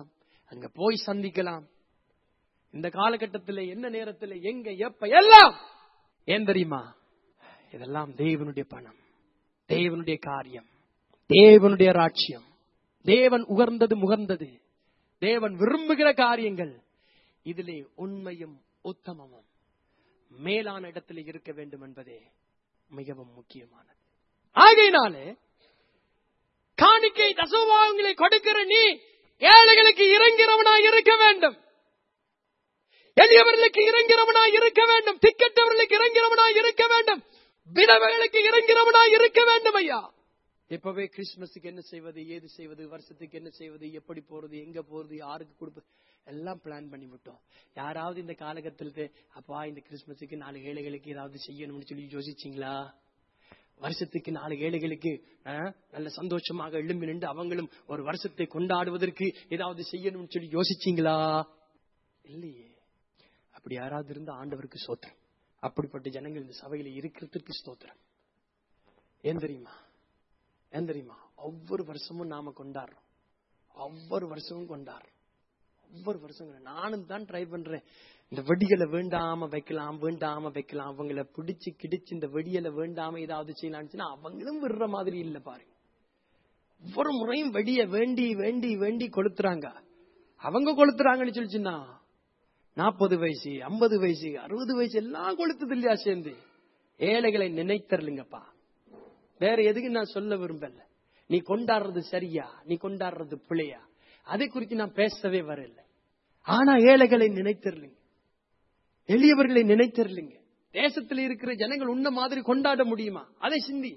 அங்க போய் சந்திக்கலாம். இந்த காலகட்டத்தில் என்ன நேரத்தில் எங்க எப்ப எல்லாம் ஏன் தெரியுமா? இதெல்லாம் தேவனுடைய பணம், தேவனுடைய காரியம், தேவனுடைய ராஜ்யம், தேவன் முகர்ந்தது, தேவன் விரும்புகிற காரியங்கள். இதிலே உண்மையும் உத்தமமும் மேலான இடத்தில் இருக்க வேண்டும் என்பதே மிகவும் முக்கியமானது. ஆகையினாலே காணிக்கை தசமபாகங்களை கொடுக்கிற நீ ஏழைகளுக்கு இறங்கிறவனாய் இருக்க வேண்டும், எளியவர்களுக்கு இறங்கிறவனாய் இருக்க வேண்டும், திக்கற்றவர்களுக்கு இறங்கிறவனாய் இருக்க வேண்டும், விதவைகளுக்கு இறங்கிறவனாய் இருக்க வேண்டும். ஐயா, இப்பவே கிறிஸ்துமஸுக்கு என்ன செய்வது, ஏது செய்வது, வருஷத்துக்கு என்ன செய்வது, எப்படி போறது, எங்க போறது, யாருக்கு கொடுப்பது எல்லாம் பிளான் பண்ணி விட்டோம். யாராவது இந்த காலகட்டத்திற்கு அப்பா இந்த கிறிஸ்துமஸுக்கு 4 ஏழைகளுக்கு ஏதாவது செய்யணும்னு சொல்லி யோசிச்சீங்களா? வருஷத்துக்கு 4 ஏழைகளுக்கு நல்ல சந்தோஷமாக எழும்பி நின்று அவங்களும் ஒரு வருஷத்தை கொண்டாடுவதற்கு ஏதாவது செய்யணும்னு சொல்லி யோசிச்சீங்களா? இல்லையே. அப்படி யாராவது இருந்தா ஆண்டவருக்கு ஸ்தோத்திரம். அப்படிப்பட்ட ஜனங்கள் இந்த சபையில இருக்கிறதுக்கு ஸ்தோத்திரம். ஏன் தெரியுமா? ஒவ்வொரு வருஷமும் நாம கொண்டாடுறோம், ஒவ்வொரு வருஷமும் கொண்டாடுறோம். நானும் தான் ட்ரை பண்றேன். இந்த வெடிகளை வேண்டாம வைக்கலாம், அவங்கள பிடிச்சு கிடிச்சு இந்த வெடியலை வேண்டாம ஏதாவது செய்யலாம்னு அவங்களும் விடுற மாதிரி இல்ல பாருங்க. ஒவ்வொரு முறையும் வெடிய வேண்டி வேண்டி வேண்டி கொளுத்துறாங்க. அவங்க கொளுத்துறாங்கன்னு சொல்லிச்சுன்னா 40 வயசு 50 வயசு 60 வயசு எல்லாம் கொளுத்துது இல்லையா சேர்ந்து. ஏழைகளை நினைத்தரலுங்கப்பா. வேற எதுக்கு நான் சொல்ல விரும்பல. நீ கொண்டாடுறது சரியா, நீ கொண்டாடுறது பிள்ளையா, அதை குறித்து நான் பேசவே வரல. ஆனா ஏழைகளை நினைத்தரலுங்க, எளியவர்களை நினைத்தரலுங்க. தேசத்தில் இருக்கிற ஜனங்கள் உன்ன மாதிரி கொண்டாட முடியுமா? அதை சிந்தி.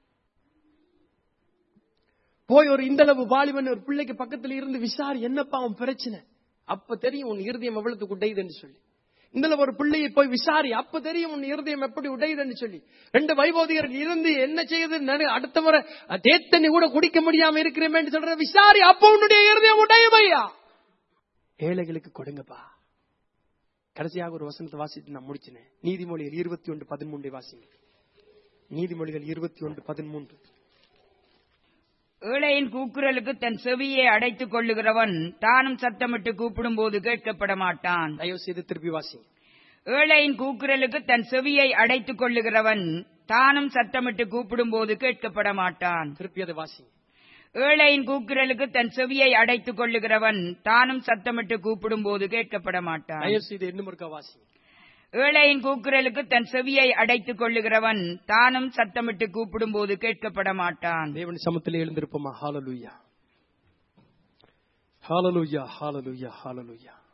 போய் ஒரு இந்தளவு வாலிபன் ஒரு பிள்ளைக்கு பக்கத்துல இருந்து விசாரி, என்னப்பா அவன் பிரச்சனை, அப்ப தெரியும் உன் இருதயம் எவ்வளவுக்கு உடையுதுன்னு சொல்லி. இந்த ஒரு பிள்ளையை போய் விசாரி, அப்ப தெரியும் உன் இருதயம் எப்படி உடையுதுன்னு சொல்லி. 2 வைபோதிகர் இருந்து என்ன செய்யுது, அடுத்த முறை தேத்தண்ணி கூட குடிக்க முடியாம இருக்கிறேன் சொல்ற விசாரி, அப்ப உன்னுடைய இருதயம் உடையும். ஐயா, ஏழைகளுக்கு கொடுங்கப்பா. கடைசியாக ஒரு வசனத்தை வாசித்து நான் முடிச்சினேன். நீதிமொழிகள் 21:13 வாசிங்க. நீதிமொழிகள் 21:13. ஏழையின் கூக்குரலுக்கு தன் செவியை அடைத்துக் கொள்ளுகிறவன் தானும் சத்தமிட்டு கூப்பிடும் போது கேட்கப்பட மாட்டான். தயவு செய்து திருப்பி வாசிங்க. ஏழையின் கூக்குரலுக்கு தன் செவியை அடைத்துக் கொள்ளுகிறவன் தானும் சத்தமிட்டு கூப்பிடும் போது கேட்கப்பட மாட்டான். திருப்பி அதை வாசிங்க. ஏழையின் கூக்குரலுக்கு தன் செவியை அடைத்துக் கொள்ளுகிறவன் தானும் சத்தமிட்டு கூப்பிடும் போது கேட்கப்பட மாட்டான். தயவு செய்து இன்னும் ஒருக்கா வாசிங்க. ஏழையின் கூக்குரலுக்கு தன் செவியை அடைத்துக் கொள்ளுகிறவன் தானும் சத்தமிட்டு கூப்பிடும் போது கேட்கப்பட மாட்டான். தேவன் சமத்திலே எழுந்திருப்போமா? ஹல்லேலூயா, ஹல்லேலூயா, ஹல்லேலூயா, ஹல்லேலூயா.